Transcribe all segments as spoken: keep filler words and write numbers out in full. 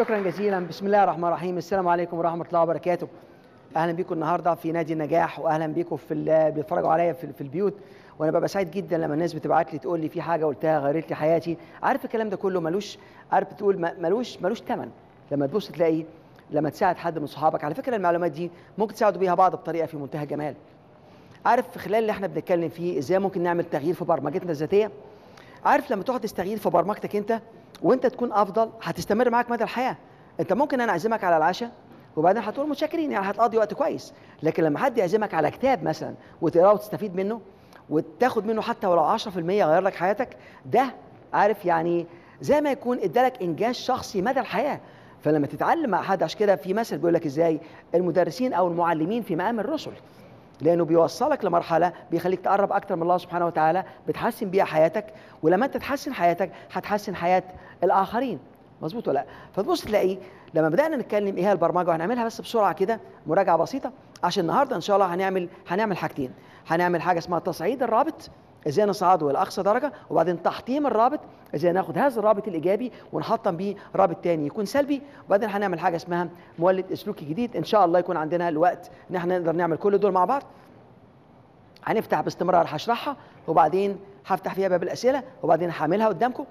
شكرا جزيلا. بسم الله الرحمن الرحيم. السلام عليكم ورحمه الله وبركاته. اهلا بيكم النهارده في نادي النجاح، واهلا بيكم في اللي بيتفرجوا عليا في, في البيوت. وانا ببقى سعيد جدا لما الناس بتبعت لي تقول لي في حاجه قلتها غيرت لي حياتي. عارف الكلام ده كله ملوش، عارف تقول ملوش ملوش ثمن. لما تبص تلاقي لما تساعد حد من صحابك، على فكره المعلومات دي ممكن تساعدوا بيها بعض بطريقه في منتهى الجمال. عارف في خلال اللي احنا بنتكلم فيه ازاي ممكن نعمل تغيير في برمجتنا الذاتيه. عارف لما تحدث تغيير في برمجتك انت وانت تكون افضل هتستمر معاك مدى الحياه. انت ممكن انا اعزمك على العشاء وبعدين هتقول متشكرين، يعني هتقضي وقت كويس، لكن لما حد يعزمك على كتاب مثلا وتقراه وتستفيد منه وتاخد منه حتى ولو عشرة في المية يغير لك حياتك، ده عارف يعني زي ما يكون ادالك انجاز شخصي مدى الحياه. فلما تتعلم مع حد، عشان كده في مثل بيقول لك ازاي المدرسين او المعلمين في مقام الرسل، لانه بيوصلك لمرحله بيخليك تقرب اكتر من الله سبحانه وتعالى، بتحسن بيها حياتك، ولما انت تحسن حياتك هتحسن حياه الاخرين. مظبوط ولا لا؟ فتبص تلاقي لما بدانا نتكلم ايه هي البرمجه، وهنعملها بس بسرعه كده مراجعه بسيطه، عشان النهارده ان شاء الله هنعمل هنعمل حاجتين. هنعمل حاجه اسمها تصعيد الرابط، ازاي نصعده لاقصى درجه، وبعدين تحطيم الرابط، ازاي ناخد هذا الرابط الايجابي ونحطم بيه رابط تاني يكون سلبي، وبعدين هنعمل حاجه اسمها مولد سلوكي جديد. ان شاء الله يكون عندنا الوقت ان احنا نقدر نعمل كل دول مع بعض. هنفتح باستمرار، هشرحها وبعدين هفتح فيها باب الاسئله وبعدين هعملها قدامكم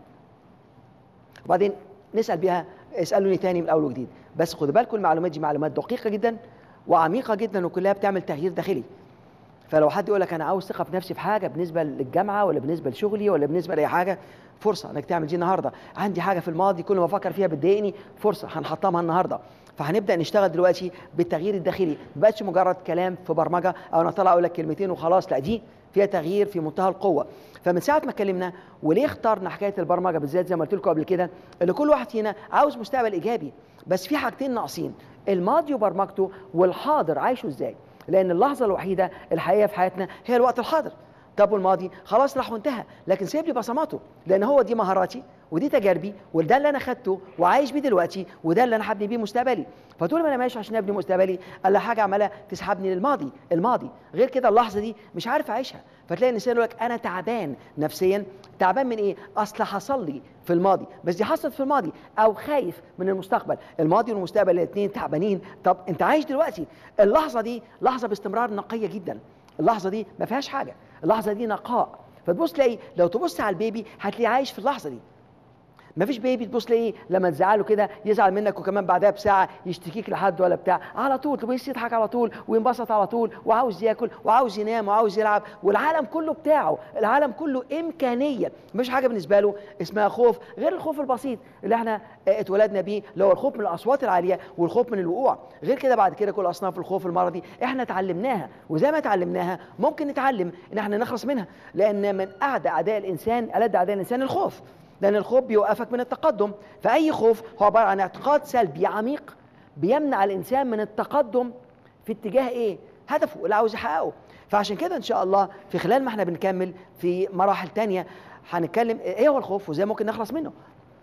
وبعدين نسال بيها، اسالوني تاني من اول وجديد. بس خدوا بالكم المعلومات دي معلومات دقيقه جدا وعميقه جدا وكلها بتعمل تغيير داخلي. فلو حد يقول لك انا عاوز ثقه في نفسي في حاجه بالنسبه للجامعه ولا بالنسبه لشغلي ولا بالنسبه لاي حاجه، فرصه انك تعمل دي النهارده. عندي حاجه في الماضي كل ما افكر فيها بتضايقني، فرصه هنحطمها النهارده. فهنبدا نشتغل دلوقتي بالتغيير الداخلي، ما بقتش مجرد كلام في برمجه او انا طالع اقول لك كلمتين وخلاص، لا دي فيها تغيير في منتهى القوه. فمن ساعه ما اتكلمنا وليه اخترنا حكايه البرمجه بالذات زي ما قلت لكم قبل كده، اللي كل واحد فينا عاوز مستقبل ايجابي، بس في حاجتين ناقصين: الماضي وبرمجته، والحاضر عايشه ازاي. لان اللحظه الوحيده الحقيقيه في حياتنا هي الوقت الحاضر. طب والماضي خلاص راح وانتهى، لكن سيب لي بصماته، لان هو دي مهاراتي ودي تجاربي وده اللي انا خدته وعايش بيه دلوقتي وده اللي انا هبني بيه مستقبلي. فطول ما انا ماشي عشان ابني مستقبلي الا حاجه عماله تسحبني للماضي، الماضي غير كده اللحظه دي مش عارف اعيشها. فتلاقي الانسان يقول لك انا تعبان نفسيا. تعبان من ايه؟ اصل حصل لي في الماضي، بس دي حصلت في الماضي، او خايف من المستقبل. الماضي والمستقبل الاثنين تعبانين. طب انت عايش دلوقتي، اللحظه دي لحظه باستمرار نقيه جدا، اللحظه دي ما فيهاش حاجه، اللحظه دي نقاء. فتبص تلاقي لو تبص على البيبي هتلاقيه عايش في اللحظه دي. ما فيش بيبي تبص تلاقيه لما تزعله كده يزعل منك وكمان بعدها بساعه يشتكيك لحد ولا بتاع، على طول تبص يضحك على طول وينبسط على طول وعاوز ياكل وعاوز ينام وعاوز يلعب، والعالم كله بتاعه، العالم كله امكانيه، مفيش حاجه بالنسبه له اسمها خوف غير الخوف البسيط اللي احنا اتولدنا بيه، اللي هو الخوف من الاصوات العاليه والخوف من الوقوع. غير كده بعد كده كل اصناف الخوف المرضي احنا اتعلمناها، وزي ما اتعلمناها ممكن نتعلم ان احنا نخلص منها، لان من اعدى اعداء الانسان الد اعداء الانسان الخوف، لأن الخوف بيوقفك من التقدم. فأي خوف هو عبارة عن اعتقاد سلبي عميق بيمنع الإنسان من التقدم في اتجاه إيه؟ هدفه اللي عاوز يحققه. فعشان كده إن شاء الله في خلال ما احنا بنكمل في مراحل تانية هنتكلم إيه هو الخوف وإزاي ممكن نخلص منه.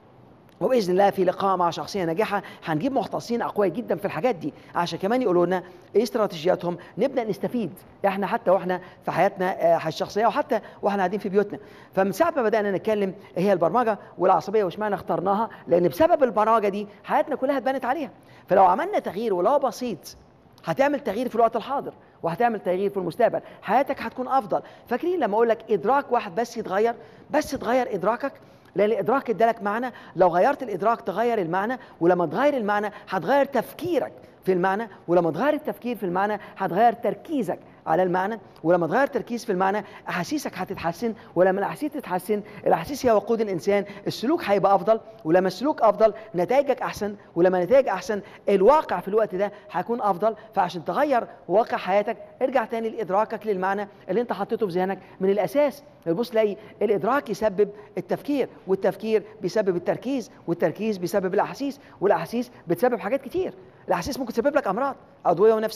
وباذن الله في لقاء مع شخصيه ناجحه هنجيب مختصين اقوياء جدا في الحاجات دي عشان كمان يقولوا لنا ايه استراتيجياتهم، نبدا نستفيد احنا حتى واحنا في حياتنا الشخصيه وحتى واحنا قاعدين في بيوتنا. فمن ساعه ما بدانا نتكلم ايه هي البرمجه والعصبيه واشمعنى اخترناها، لان بسبب البرمجه دي حياتنا كلها اتبنت عليها. فلو عملنا تغيير ولو بسيط هتعمل تغيير في الوقت الحاضر وهتعمل تغيير في المستقبل، حياتك هتكون افضل. فاكرين لما اقول لك ادراك واحد بس يتغير، بس تغير ادراكك، لان الادراك ادالك معنى، لو غيرت الادراك تغير المعنى، ولما تغير المعنى هتغير تفكيرك في المعنى، ولما تغير التفكير في المعنى هتغير تركيزك على المعنى، ولما تغير تركيز في المعنى احاسيسك هتتحسن، ولما الاحاسيس تتحسن، الاحاسيس هي وقود الانسان، السلوك هيبقى افضل، ولما السلوك افضل نتائجك احسن، ولما نتائج احسن الواقع في الوقت ده هيكون افضل. فعشان تغير واقع حياتك ارجع تاني لادراكك للمعنى اللي انت حطيته في ذهنك من الاساس. بص تلاقي الادراك يسبب التفكير، والتفكير بيسبب التركيز، والتركيز بيسبب الاحاسيس، والاحاسيس بتسبب حاجات كتير. الاحاسيس ممكن تسبب لك امراض عضويه ونفسيه،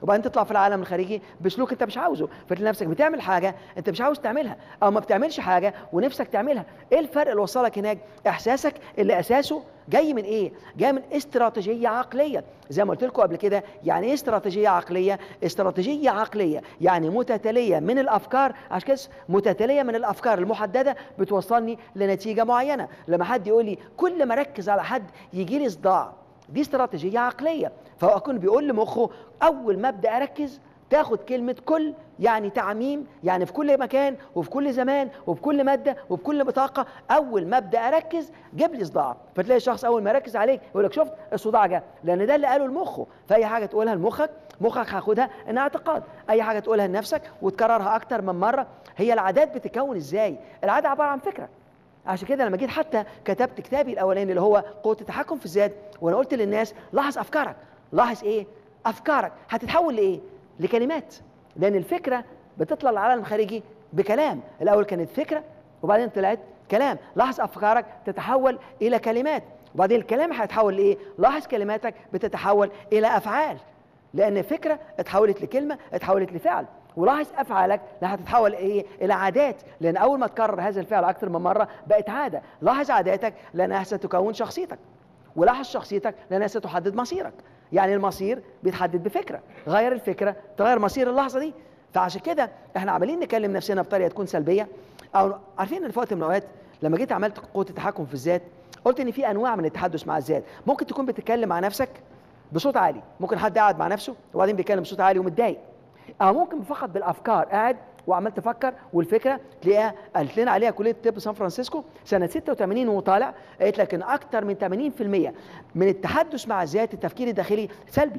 وبعدين تطلع في العالم الخارجي بسلوك انت مش عاوزه، فتلاقي نفسك بتعمل حاجه انت مش عاوز تعملها، او ما بتعملش حاجه ونفسك تعملها. ايه الفرق اللي وصلك هناك؟ احساسك اللي اساسه جاي من ايه؟ جاي من استراتيجيه عقليه. زي ما قلت لكم قبل كده، يعني ايه استراتيجيه عقليه؟ استراتيجيه عقليه يعني متتاليه من الافكار، عشان كده متتاليه من الافكار المحدده بتوصلني لنتيجه معينه. لما حد يقول لي كل ما اركز على حد يجي لي صداع، دي استراتيجيه عقليه. فهو اكون بيقول لمخه اول ما ابدا اركز تاخد كلمة كل، يعني تعميم، يعني في كل مكان وفي كل زمان وفي كل مادة وفي كل بطاقة. أول ما أبدأ أركز جيب لي صداع. فتلاقي الشخص أول ما يركز عليك يقول لك شفت الصداع جه، لأن ده اللي قاله لمخه. فأي حاجة تقولها لمخك، مخك هياخدها إنها اعتقاد. أي حاجة تقولها لنفسك وتكررها أكتر من مرة. هي العادات بتتكون إزاي؟ العادة عبارة عن فكرة. عشان كده لما جيت حتى كتبت كتابي الأولاني اللي هو قوة التحكم في الذات، وأنا قلت للناس لاحظ أفكارك. لاحظ إيه؟ أفكارك هتتحول لإيه؟ لكلمات. لأن الفكرة بتطلع للعالم الخارجي بكلام. الأول كانت فكرة وبعدين طلعت كلام. لاحظ أفكارك تتحول إلى كلمات، وبعدين الكلام هيتحول لإيه؟ لاحظ كلماتك بتتحول إلى أفعال، لأن فكرة اتحولت لكلمة اتحولت لفعل. ولاحظ أفعالك اللي هتتحول إيه؟ إلى عادات، لأن أول ما تكرر هذا الفعل أكثر من مرة بقت عادة. لاحظ عاداتك لأنها ستكون شخصيتك، ولاحظ شخصيتك لأنها ستحدد مصيرك. يعني المصير بيتحدد بفكرة، غير الفكرة تغير مصير اللحظة دي. فعشان كده احنا عمالين نكلم نفسنا بطريقة تكون سلبية. او عارفين ان في وقت من الاوقات لما جيت عملت قوة التحكم في الذات قلت ان في انواع من التحدث مع الذات. ممكن تكون بتتكلم مع نفسك بصوت عالي، ممكن حد قاعد مع نفسه وبعدين بيتكلم بصوت عالي ومتضايق، او ممكن فقط بالافكار قاعد وعمال تفكر والفكره تلاقيها. قالت لنا عليها كليه طب سان فرانسيسكو سنه ستة وثمانين وطالع، قالت لك ان اكثر من ثمانين بالمئة من التحدث مع الذات التفكير الداخلي سلبي.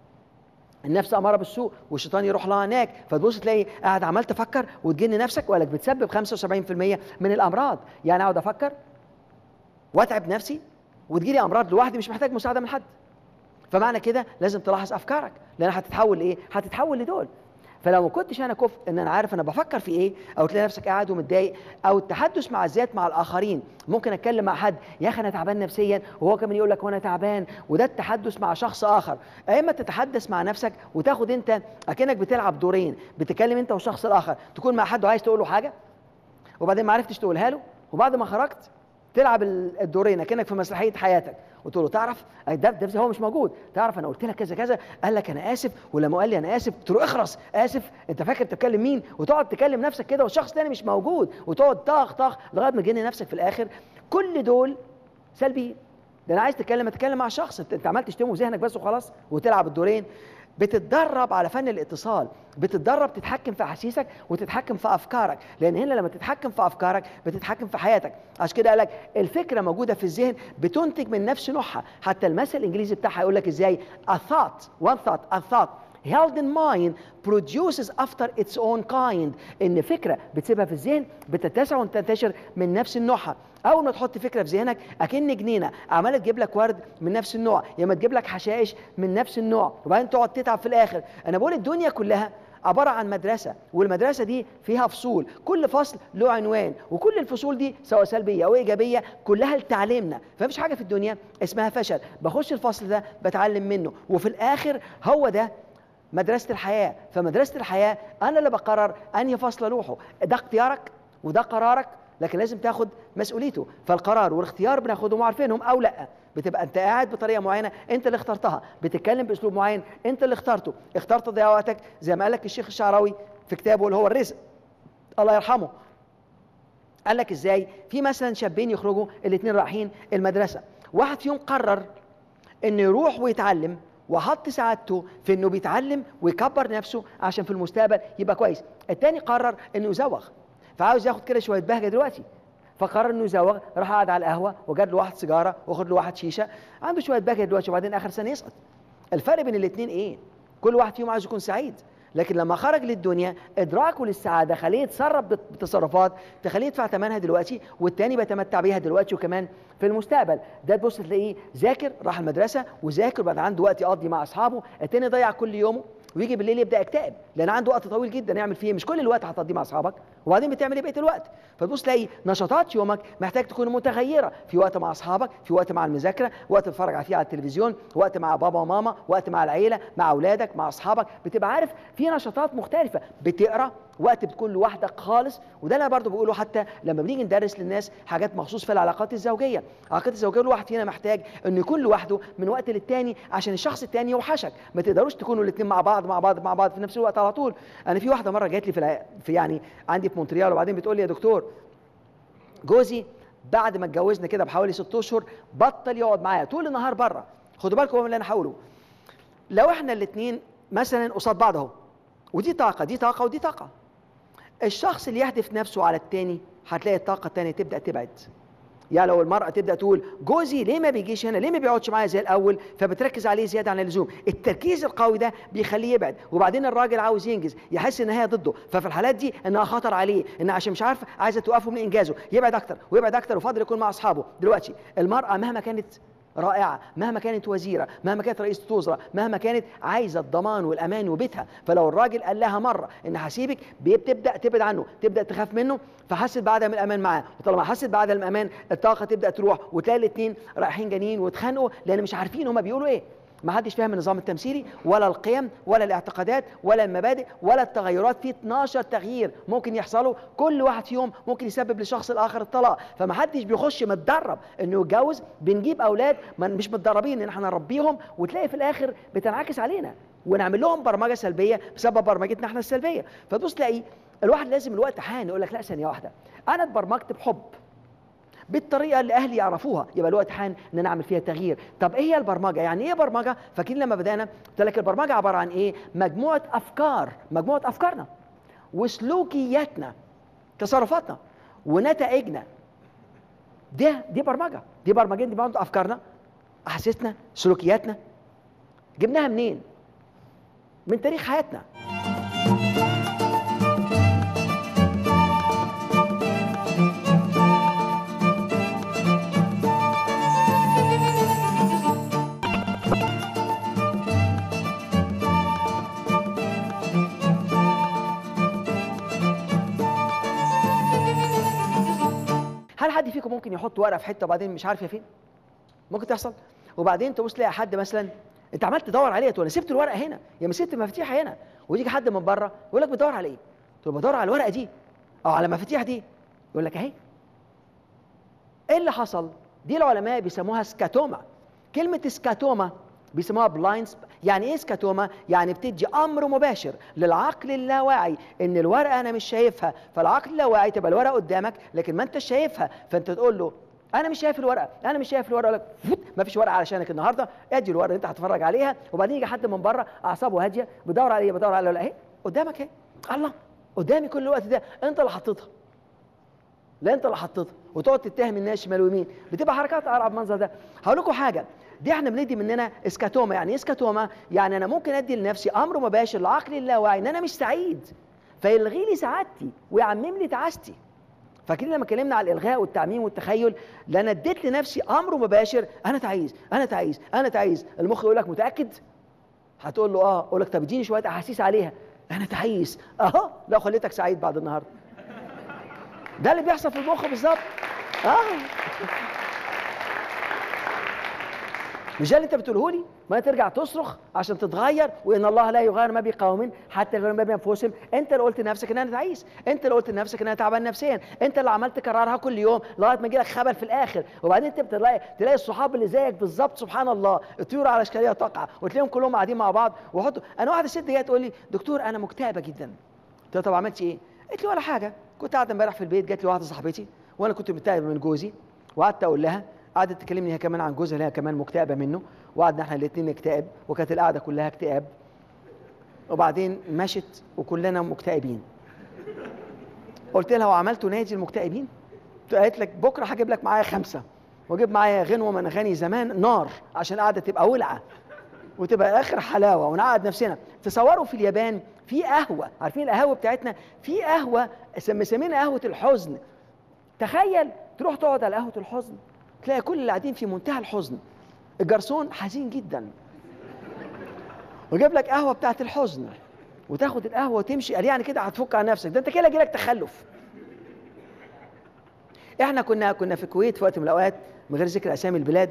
النفس اماره بالسوء والشيطان يروح لها هناك، فتبص تلاقي قاعد عمال تفكر وتجن نفسك، وقالك بتسبب خمسة وسبعين بالمئة من الامراض. يعني اقعد افكر واتعب نفسي وتجيلي امراض لوحدي مش محتاج مساعده من حد. فمعنى كده لازم تلاحظ افكارك، لان هتتحول لايه؟ هتتحول لدول. فلو ما كنتش انا كفء ان انا عارف انا بفكر في ايه، او تلاقي نفسك قاعد ومتضايق، او التحدث مع الذات مع الاخرين، ممكن اتكلم مع حد يا اخي انا تعبان نفسيا وهو كمان يقول لك وانا تعبان، وده التحدث مع شخص اخر. اما تتحدث مع نفسك وتاخد انت اكنك بتلعب دورين، بتتكلم انت والشخص الاخر، تكون مع حد وعايز تقول له حاجه وبعدين ما عرفتش تقولها له، وبعد ما خرجت تلعب الدورين اكنك في مسرحيه حياتك وتقول له تعرف ده ده هو مش موجود، تعرف انا قلت لك كذا كذا، قال لك انا اسف، ولما قال لي انا اسف قلت له اخرس اسف، انت فاكر بتتكلم مين؟ وتقعد تكلم نفسك كده والشخص الثاني مش موجود، وتقعد طخ طخ لغايه ما تجنن نفسك في الاخر. كل دول سلبيين. ده انا عايز تتكلم اتكلم مع شخص، انت عمال تشتمه ذهنك بس وخلاص وتلعب الدورين. بتتدرب على فن الاتصال، بتتدرب تتحكم في احاسيسك وتتحكم في افكارك، لان هنا لما تتحكم في افكارك بتتحكم في حياتك. عشان كده قال لك الفكره موجوده في الذهن بتنتج من نفس نوعها. حتى المثل الانجليزي بتاعها يقول لك ازاي a thought one thought a thought held in mind produces after its own kind. ان فكره بتسيبها في الذهن بتتسع وتنتشر من نفس نوعها. اول ما تحط فكره في ذهنك اكن جنينه عماله تجيب لك ورد من نفس النوع، يا اما تجيب لك حشائش من نفس النوع، وبعدين تقعد تتعب في الاخر. انا بقول الدنيا كلها عباره عن مدرسه، والمدرسه دي فيها فصول، كل فصل له عنوان، وكل الفصول دي سواء سلبيه او ايجابيه كلها لتعليمنا. فمفيش حاجه في الدنيا اسمها فشل. بخش الفصل ده بتعلم منه، وفي الاخر هو ده مدرسه الحياه. فمدرسه الحياه انا اللي بقرر انهي فصل اروحه. ده اختيارك وده قرارك، لكن لازم تاخد مسؤوليته. فالقرار والاختيار بناخدهم وعارفينهم او لا. بتبقى انت قاعد بطريقه معينه انت اللي اخترتها، بتتكلم باسلوب معين انت اللي اخترته، اخترت تضيع وقتك زي ما قال لك الشيخ الشعراوي في كتابه اللي هو الرزق الله يرحمه. قال لك ازاي؟ في مثلا شابين يخرجوا الاثنين رايحين المدرسه، واحد فيهم قرر انه يروح ويتعلم وحط سعادته في انه بيتعلم ويكبر نفسه عشان في المستقبل يبقى كويس. الثاني قرر انه يزوغ، فعاوز ياخد كده شويه بهجه دلوقتي، فقرر انه يزوغ، راح قعد على القهوه وجاب له واحد سيجاره واخد له واحد شيشه، عنده شويه بهجه دلوقتي وبعدين اخر سنه يسقط. الفرق بين الاثنين ايه؟ كل واحد فيهم عايز يكون سعيد، لكن لما خرج للدنيا ادراكه للسعاده خليه يتصرف بتصرفات تخليه يدفع ثمنها دلوقتي، والتاني بيتمتع بيها دلوقتي وكمان في المستقبل. ده تبص تلاقيه ذاكر راح المدرسه وذاكر بقى عنده وقت يقضي مع اصحابه، التاني ضيع كل يومه ويجي بالليل يبدا يكتئب لان عنده وقت طويل جدا يعمل فيه، مش كل الوقت هتقضيه مع اصحابك، وبعدين بتعمل ايه بقيه الوقت؟ فتبص تلاقي نشاطات يومك محتاج تكون متغيره، في وقت مع اصحابك، في وقت مع المذاكره، وقت تتفرج فيه على التلفزيون، وقت مع بابا وماما، وقت مع العيله، مع اولادك، مع اصحابك، بتبقى عارف في نشاطات مختلفه، بتقرا وقت بتكون لوحدك خالص. وده اللي انا برضه بقوله حتى لما بنيجي ندرس للناس حاجات مخصوص في العلاقات الزوجيه. العلاقات الزوجيه الواحد فينا محتاج انه يكون لوحده من وقت للتاني عشان الشخص التاني يوحشك، ما تقدروش تكونوا الاثنين مع بعض مع بعض مع بعض في نفس الوقت على طول. انا في واحده مره جات لي في, الع... في يعني عندي في مونتريال، وبعدين بتقول لي يا دكتور جوزي بعد ما اتجوزنا كده بحوالي ست اشهر بطل يقعد معايا طول النهار بره. خدوا بالكم من اللي انا هقوله، لو احنا الاثنين مثلا قصاد بعض اهو، ودي طاقه دي طاقه ودي طاقه، الشخص اللي يهدف نفسه على التاني هتلاقي الطاقه التانيه تبدا تبعد. يعني لو المرأة تبدأ تقول جوزي ليه ما بيجيش هنا، ليه ما بيقعدش معايا زي الأول، فبتركز عليه زيادة عن اللزوم، التركيز القوي ده بيخليه يبعد. وبعدين الراجل عاوز ينجز، يحس إن هي ضده، ففي الحالات دي إنها خطر عليه، إن عشان مش عارفة عايزة توقفه من إنجازه، يبعد أكتر ويبعد أكتر وفاضل يكون مع أصحابه. دلوقتي المرأة مهما كانت رائعة، مهما كانت وزيرة، مهما كانت رئيسة وزراء، مهما كانت عايزة الضمان والأمان وبيتها، فلو الراجل قال لها مرة إن هسيبك بتبدأ تبعد عنه، تبدأ تخاف منه، فحست بعدم الأمان معاه، وطالما حست بعدم الأمان الطاقة تبدأ تروح، وتلاقي الاثنين رايحين جانين واتخانقوا لأن مش عارفين هما بيقولوا إيه. ما حدش فاهم النظام التمثيلي ولا القيم ولا الاعتقادات ولا المبادئ ولا التغيرات. في اتناشر تغيير ممكن يحصلوا، كل واحد فيهم ممكن يسبب للشخص الاخر الطلاق. فما حدش بيخش متدرب انه يتجوز، بنجيب اولاد مش متدربين ان احنا نربيهم، وتلاقي في الاخر بتنعكس علينا ونعمل لهم برمجه سلبيه بسبب برمجتنا احنا السلبيه. فتبص تلاقي الواحد لازم الوقت حان يقول لك لا ثانيه واحده، انا اتبرمجت بحب بالطريقه اللي اهلي يعرفوها، يبقى الوقت حان ان انا اعمل فيها تغيير. طب ايه هي البرمجه؟ يعني ايه برمجه؟ فاكرين لما بدانا قلت لك البرمجه عباره عن ايه؟ مجموعه افكار، مجموعه افكارنا وسلوكياتنا، تصرفاتنا ونتائجنا. ده دي برمجه، دي برمجه، دي برمجه افكارنا، احاسيسنا، سلوكياتنا. جبناها منين؟ من تاريخ حياتنا. هل حد فيكم ممكن يحط ورقه في حته وبعدين مش عارف هي فين؟ ممكن تحصل. وبعدين تبص تلاقي حد مثلا انت عمال تدور عليه، تقول انا سبت الورقه هنا يا ما سبت المفاتيح هنا، ويجي حد من بره يقول لك بتدور على ايه؟ تقول بدور على الورقه دي او على المفاتيح دي، يقول لك اهي. ايه اللي حصل؟ دي العلماء بيسموها سكاتوما. كلمه سكاتوما بيسموها بلايند. يعني ايه سكاتوما؟ يعني بتدي امر مباشر للعقل اللاواعي ان الورقه انا مش شايفها، فالعقل اللاواعي تبقى الورقه قدامك لكن ما انت شايفها، فانت تقول له انا مش شايف الورقه، انا مش شايف الورقه، لك ما فيش ورقه علشانك النهارده، ادي الورقه اللي انت هتتفرج عليها. وبعدين يجي حد من بره اعصابه هاديه بدور على ايه؟ بدور على اهي قدامك اهي، الله قدامي كل الوقت ده، انت اللي حطيتها. لا انت اللي حطيتها، وتقعد تتهم الناس شمال ويمين، بتبقى حركات قرع بالمنظر ده. هقول لكم حاجه، دي احنا بندي مننا اسكاتوما. يعني ايه اسكاتوما؟ يعني انا ممكن ادي لنفسي امر مباشر لعقلي اللاواعي ان انا مش سعيد، فيلغي لي سعادتي ويعمم لي تعاستي. فاكرين لما اتكلمنا على الالغاء والتعميم والتخيل؟ لان اديت لنفسي امر مباشر، انا تعيس انا تعيس انا تعيس. المخ يقول لك متاكد؟ هتقول له اه، اقول لك طب اديني شويه احاسيس عليها، انا تعيس اهو، لو خليتك سعيد بعد النهارده. ده اللي بيحصل في المخ بالظبط. اه مش ده اللي انت بتقوله لي؟ ما ترجع تصرخ عشان تتغير، وان الله لا يغير ما بقوم حتى يغيروا ما بانفسهم. انت اللي قلت لنفسك ان انا تعيس، انت اللي قلت لنفسك ان انا تعبان نفسيا، انت اللي عملت تكررها كل يوم لغايه ما يجي لك خبل في الاخر. وبعدين انت بتلاقي تلاقي الصحاب اللي زيك بالظبط، سبحان الله، الطيور على اشكالها تقع، وتلاقيهم كلهم قاعدين مع بعض وحطوا. انا واحده ست جايه تقول لي دكتور انا مكتئبه جدا. قلت لها طب عملتي ايه؟ قالت لي ولا حاجه، كنت قاعده امبارح في البيت، جات لي واحده صاحبتي وانا كنت مكتئبه من جوزي، وقعدت اقول لها، قعدت تكلمني هي كمان عن جوزها اللي هي كمان مكتئبه منه، وقعدنا احنا الاثنين نكتئب، وكانت القعده كلها اكتئاب، وبعدين مشت وكلنا مكتئبين. قلت لها وعملتوا نادي المكتئبين؟ قالت لك بكره هجيب لك معايا خمسه، واجيب معايا غنوه من اغاني زمان نار عشان القعده تبقى ولعه وتبقى اخر حلاوه ونقعد نفسنا. تصوروا في اليابان في قهوه، عارفين القهوه بتاعتنا؟ في قهوه مسمينها قهوه الحزن. تخيل تروح تقعد على قهوه الحزن تلاقي كل اللي قاعدين في منتهى الحزن، الجرسون حزين جدا، وجيب لك قهوه بتاعت الحزن وتاخد القهوه وتمشي. قال يعني كده هتفك عن نفسك؟ ده انت كده جالك تخلف. احنا كنا كنا في الكويت في وقت من الاوقات، من غير ذكر اسامي البلاد،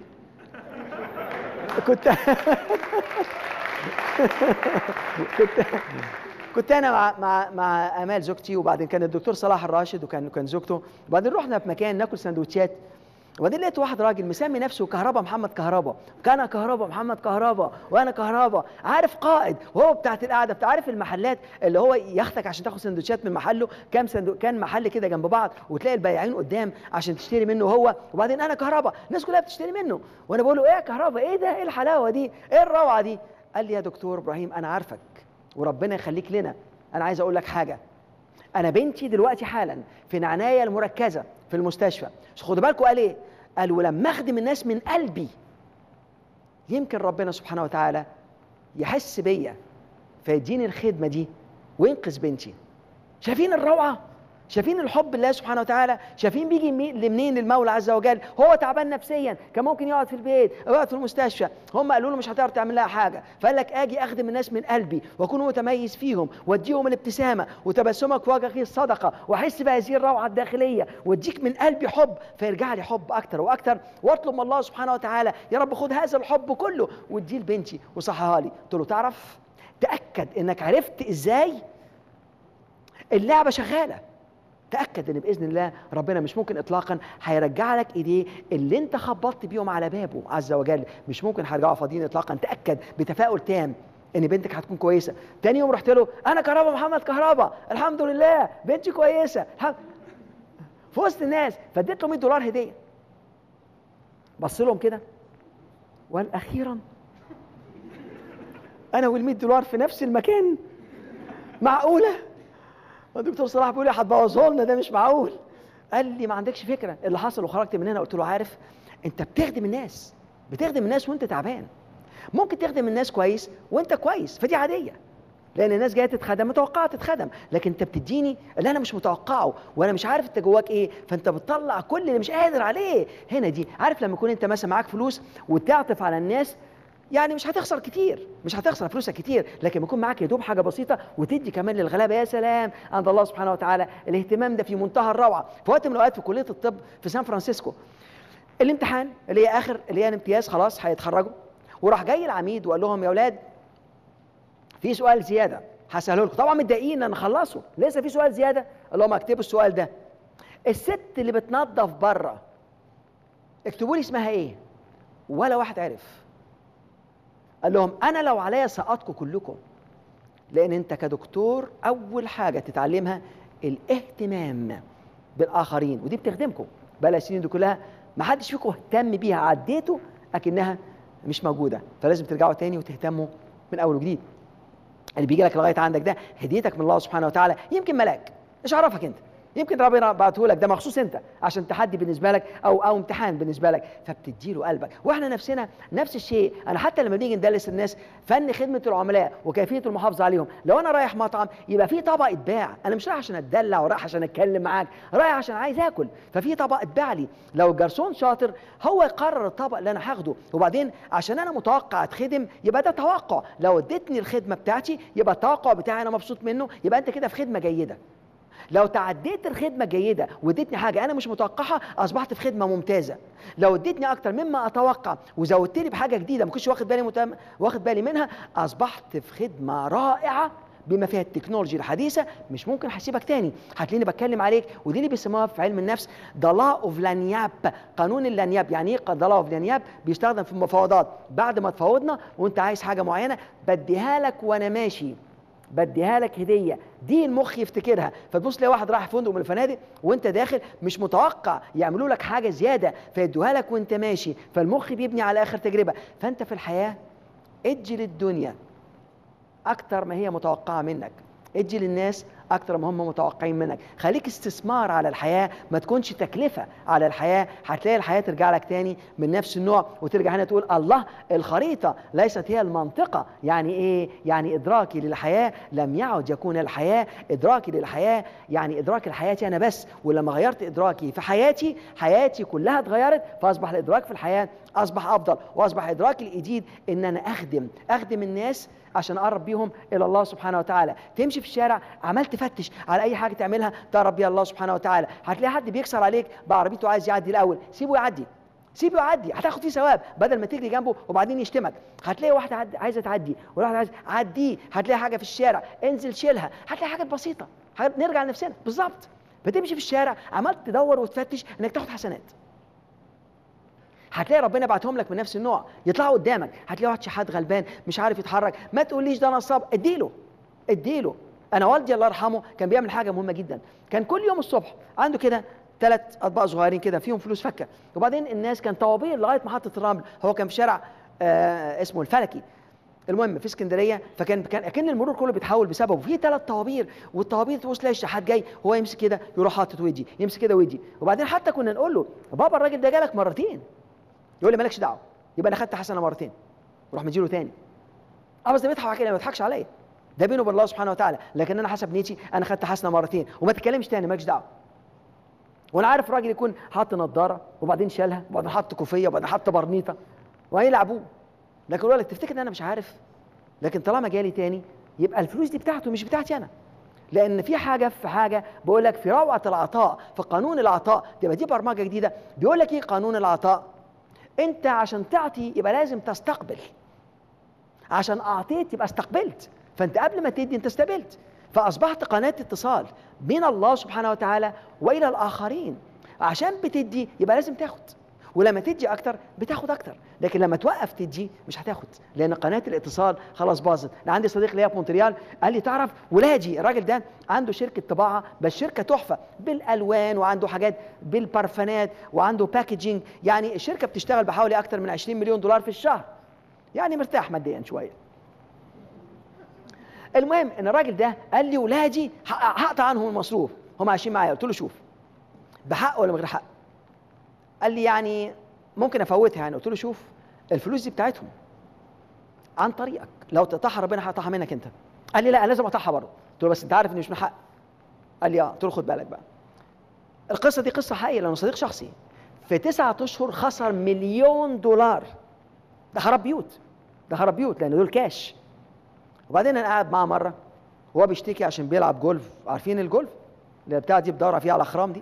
كنت كنت كنت انا مع مع مع امال زوجتي، وبعدين كان الدكتور صلاح الراشد وكان كان زوجته، وبعدين رحنا في مكان ناكل سندوتشات، وبعدين لقيت واحد راجل مسمي نفسه كهربا محمد كهربا، كان كهربا محمد كهربا وانا كهربا، عارف قائد، وهو بتاعت القعده بتاع، عارف المحلات اللي هو ياخدك عشان تاخد سندوتشات من محله، كام سندو... كان محل كده جنب بعض وتلاقي البياعين قدام عشان تشتري منه هو، وبعدين انا كهربا، الناس كلها بتشتري منه، وانا بقول له ايه يا كهربا، ايه ده، ايه الحلاوه دي، ايه الروعه دي؟ قال لي يا دكتور ابراهيم انا عارفك وربنا يخليك لنا، انا عايز اقول لك حاجه، انا بنتي دلوقتي حالا في العنايه المركزه في المستشفى، بس خدوا بالكم قال ايه؟ قال ولما اخدم الناس من قلبي يمكن ربنا سبحانه وتعالى يحس بيا فيديني الخدمه دي وينقذ بنتي. شايفين الروعه؟ شايفين الحب لله سبحانه وتعالى؟ شايفين بيجي لمنين المولى عز وجل؟ هو تعبان نفسيا كان ممكن يقعد في البيت او يقعد في المستشفى، هم قالوا له مش هتعرف تعمل لها حاجه، فقال لك اجي اخدم الناس من قلبي واكون متميز فيهم واديهم الابتسامه وتبسمك في وجه اخي الصدقه واحس بهذه الروعه الداخليه واديك من قلبي حب، فيرجع لي حب اكتر واكتر، واطلب من الله سبحانه وتعالى يا رب خد هذا الحب كله واديه لبنتي وصحها لي. قلت له تعرف، تاكد انك عرفت ازاي اللعبه شغاله، تأكد ان بإذن الله ربنا مش ممكن اطلاقا هيرجع لك ايديه اللي انت خبطت بيهم على بابه عز وجل، مش ممكن هيرجعوا فاضيين اطلاقا. تأكد بتفاؤل تام ان بنتك هتكون كويسه. تاني يوم رحت له، انا كهربا محمد كهربا، الحمد لله بنتي كويسه الحمد... في وسط الناس، فاديت له مية دولار هديه. بص لهم كده وقال اخيرا انا وال مية دولار في نفس المكان، معقوله؟ الدكتور صلاح بيقول لي هتبوظه لنا، ده مش معقول. قال لي ما عندكش فكره اللي حصل وخرجت من هنا. قلت له عارف، انت بتخدم الناس، بتخدم الناس وانت تعبان، ممكن تخدم الناس كويس وانت كويس، فدي عاديه، لان الناس جايه تتخدم متوقعه تتخدم، لكن انت بتديني اللي انا مش متوقعه وانا مش عارف انت جواك ايه، فانت بتطلع كل اللي مش قادر عليه هنا. دي عارف لما يكون انت مثلا معاك فلوس وتعطف على الناس، يعني مش هتخسر كتير، مش هتخسر فلوسك كتير، لكن بيكون معاك يا دوب حاجه بسيطه وتدي كمان للغلابه. يا سلام عند الله سبحانه وتعالى، الاهتمام ده في منتهى الروعه. في وقت من الاوقات في كليه الطب في سان فرانسيسكو، الامتحان اللي هي اخر اللي هي الامتياز، خلاص هيتخرجوا، وراح جاي العميد وقال لهم يا اولاد في سؤال زياده هساله لكم. طبعا متضايقين ان نخلصوا، لسه في سؤال زياده. قال لهم اكتبوا السؤال ده، الست اللي بتنظف بره اكتبوا لي اسمها ايه. ولا واحد عرف. قال لهم انا لو عليا سقطكم كلكم، لان انت كدكتور اول حاجه تتعلمها الاهتمام بالاخرين، ودي بتخدمكم بقى السنين دي كلها ما حدش فيكم اهتم بيها، عديته اكنها مش موجوده، فلازم ترجعوا تاني وتهتموا من اول وجديد. اللي بيجي لك لغايه عندك ده هديتك من الله سبحانه وتعالى، يمكن ملاك مش عرفك انت، يمكن ربنا بعته لك ده مخصوص انت عشان تحدي بالنسبه لك او او امتحان بالنسبه لك، فبتديله قلبك. واحنا نفسنا نفس الشيء. انا حتى لما بنيجي ندرس الناس فن خدمه العملاء وكيفيه المحافظه عليهم، لو انا رايح مطعم يبقى في طبق اتباع، انا مش رايح عشان اتدلع ورايح عشان اتكلم معاك، رايح عشان عايز اكل، ففي طبق اتباع لي. لو الجرسون شاطر هو يقرر الطبق اللي انا هاخده، وبعدين عشان انا متوقع اتخدم يبقى ده توقع، لو اديتني الخدمه بتاعتي يبقى التوقع بتاعي انا مبسوط منه، يبقى انت كده في خدمه جيده. لو تعديت الخدمة جيدة واديتني حاجة أنا مش متوقعها أصبحت في خدمة ممتازة. لو اديتني أكتر مما أتوقع وزودت لي بحاجة جديدة ما كنتش واخد بالي متم... واخد بالي منها، أصبحت في خدمة رائعة بما فيها التكنولوجيا الحديثة، مش ممكن هسيبك تاني، هتلاقيني بتكلم عليك. ودي اللي بيسموها في علم النفس the law of lagniappe، قانون اللانياب. يعني ايه the law of lagniappe؟ بيستخدم في المفاوضات. بعد ما تفاوضنا وانت عايز حاجة معينة بديها لك وانا ماشي، بديها لك هديه، دي المخ يفتكرها. فتبص لي واحد راح فندق من الفنادق وانت داخل مش متوقع يعملوا لك حاجه زياده فيدوها لك وانت ماشي، فالمخ بيبني على اخر تجربه. فانت في الحياه ادي للدنيا اكتر ما هي متوقعه منك، ادي للناس اكتر ما هم متوقعين منك. خليك استثمار على الحياه، ما تكونش تكلفه على الحياه. هتلاقي الحياه ترجع لك تاني من نفس النوع، وترجع هنا تقول الله، الخريطه ليست هي المنطقه. يعني ايه؟ يعني ادراكي للحياه لم يعد يكون الحياه. ادراكي للحياه يعني ادراك لحياتي انا بس، ولما غيرت ادراكي في حياتي، حياتي كلها اتغيرت، فاصبح الادراك في الحياه اصبح افضل، واصبح ادراكي الجديد ان انا اخدم اخدم الناس عشان اقرب بيهم الى الله سبحانه وتعالى. تمشي في الشارع عمال تفتش على اي حاجه تعملها تقرب بيها الله سبحانه وتعالى، هتلاقي حد بيكسر عليك بعربيته عايز يعدي الاول، سيبه يعدي، سيبه يعدي، هتاخد فيه ثواب بدل ما تجري جنبه وبعدين يشتمك. هتلاقي واحده عايزه تعدي وواحد عايز عديه، هتلاقي حاجه في الشارع انزل شيلها، هتلاقي حاجات بسيطه، حاجات نرجع لنفسنا بالظبط. بتمشي في الشارع عمال تدور وتفتش انك تاخد حسنات، هتلاقي ربنا بعتهم لك من نفس النوع يطلعوا قدامك. هتلاقي واحد شحات غلبان مش عارف يتحرك، ما تقوليش ده نصاب، اديله اديله. انا والدي الله يرحمه كان بيعمل حاجه مهمه جدا، كان كل يوم الصبح عنده كده ثلاث اطباق صغيرين كده فيهم فلوس فكه، وبعدين الناس كان طوابير لغايه محطه الرمل. هو كان في شارع آه اسمه الفلكي، المهم في اسكندريه، فكان كان اكن المرور كله بيتحول بسببه. في ثلاث طوابير، والطوابير تبص تلاقي الشحات جاي هو يمسك كده يروح حاطط ويجي، يمسك كده ويجي. وبعدين حتى كنا نقول له بابا الراجل ده جالك مرتين، يقول لي مالكش دعوه، يبقى انا خدت حسنه مرتين، روح مديله تاني. اه بس ده بيضحك عليا، ما بيضحكش عليا، ده بينه وبين الله سبحانه وتعالى، لكن انا حسب نيتي انا خدت حسنه مرتين، وما تتكلمش تاني مالكش دعوه. وانا عارف راجل يكون حاطط نظاره وبعدين شالها وبعدين حط كوفيه وبعدين حط برنيطه وهيلعبوه، لكن يقول لك تفتكر ان انا مش عارف؟ لكن طالما جالي تاني يبقى الفلوس دي بتاعته مش بتاعتي انا. لان في حاجه في حاجه بقول لك في روعه العطاء، في قانون العطاء، تبقى دي برمجه جديده. بيقول لك ايه قانون العطاء؟ انت عشان تعطي يبقى لازم تستقبل، عشان اعطيت يبقى استقبلت، فانت قبل ما تدي انت استقبلت، فاصبحت قناه اتصال بين الله سبحانه وتعالى والى الاخرين. عشان بتدي يبقى لازم تاخد، ولما تدي اكتر بتاخد اكتر، لكن لما توقف تدي مش هتاخد، لان قناه الاتصال خلاص باظت. انا عندي صديق ليا في مونتريال قال لي تعرف ولادي، الراجل ده عنده شركه طباعه بس شركه تحفه بالالوان، وعنده حاجات بالبارفانات، وعنده باكجينج، يعني الشركه بتشتغل بحوالي اكتر من عشرين مليون دولار في الشهر، يعني مرتاح ماديا شويه. المهم ان الراجل ده قال لي ولادي هقطع عنهم المصروف، هم عايشين معايا. قلت له شوف بحق ولا من غير حق؟ قال لي يعني ممكن افوتها يعني. قلت له شوف الفلوس دي بتاعتهم عن طريقك، لو تقطعها ربنا هيقطعها منك انت. قال لي لا لازم اقطعها برضه. قلت له بس انت عارف ان مش من حق؟ قال لي اه. قلت له خد بالك بقى، القصه دي قصه حقيقيه لانه صديق شخصي، في تسعة اشهر خسر مليون دولار. ده خرب بيوت، ده خرب بيوت لان دول كاش. وبعدين انا قاعد معاه مره وهو بيشتكي عشان بيلعب جولف، عارفين الجولف اللي بتاع دي بدور فيها على خرام دي،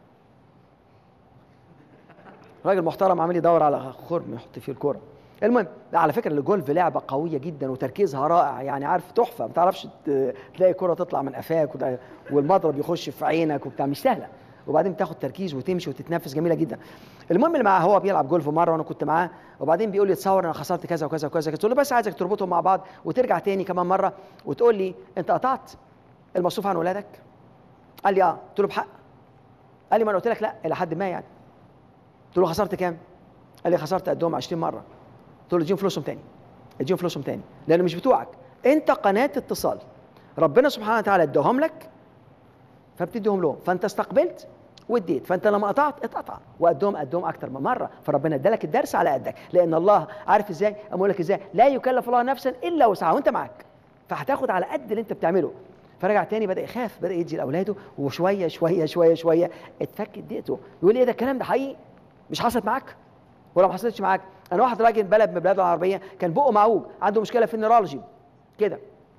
راجل محترم عامل يدور على خرم يحط فيه الكوره. المهم على فكره الجولف لعبه قويه جدا وتركيزها رائع، يعني عارف تحفه، ما تعرفش تلاقي كره تطلع من قفاك والمضرب يخش في عينك وبتاع، مش سهله، وبعدين بتاخد تركيز وتمشي وتتنفس، جميله جدا. المهم اللي معاه هو بيلعب جولف مره وانا كنت معاه، وبعدين بيقول لي تصور انا خسرت كذا وكذا وكذا. قلت له بس عايزك تربطهم مع بعض وترجع تاني كمان مره وتقول لي انت قطعت المصروف عن ولادك؟ قال لي اه. قلت له بحق؟ قال لي ما انا قلت لك لا الى حد ما يعني. قلت له خسرت كام؟ قال لي خسرت قدهم عشرين مره. قلت له اديهم فلوسهم تاني، اديهم فلوسهم تاني، لانه مش بتوعك، انت قناه اتصال ربنا سبحانه وتعالى اداهم لك فبتديهم لهم، فانت استقبلت واديت، فانت لما قطعت اتقطع وقدهم قدهم اكتر من مره، فربنا ادالك الدرس على قدك، لان الله عارف ازاي؟ اقول لك ازاي؟ لا يكلف الله نفسا الا وسعها، وانت معاك فهتاخد على قد اللي انت بتعمله. فرجع تاني بدا يخاف، بدا يدي لاولاده، وشويه شويه شويه شويه اتفكت دقته. يقول ايه ده الكلام ده حقيقي؟ مش حصلت معاك؟ ولا ما حصلتش معاك؟ انا واحد راجل بلد من البلاد العربيه كان بقه معوج، عنده مشكله في النيرولوجي كده،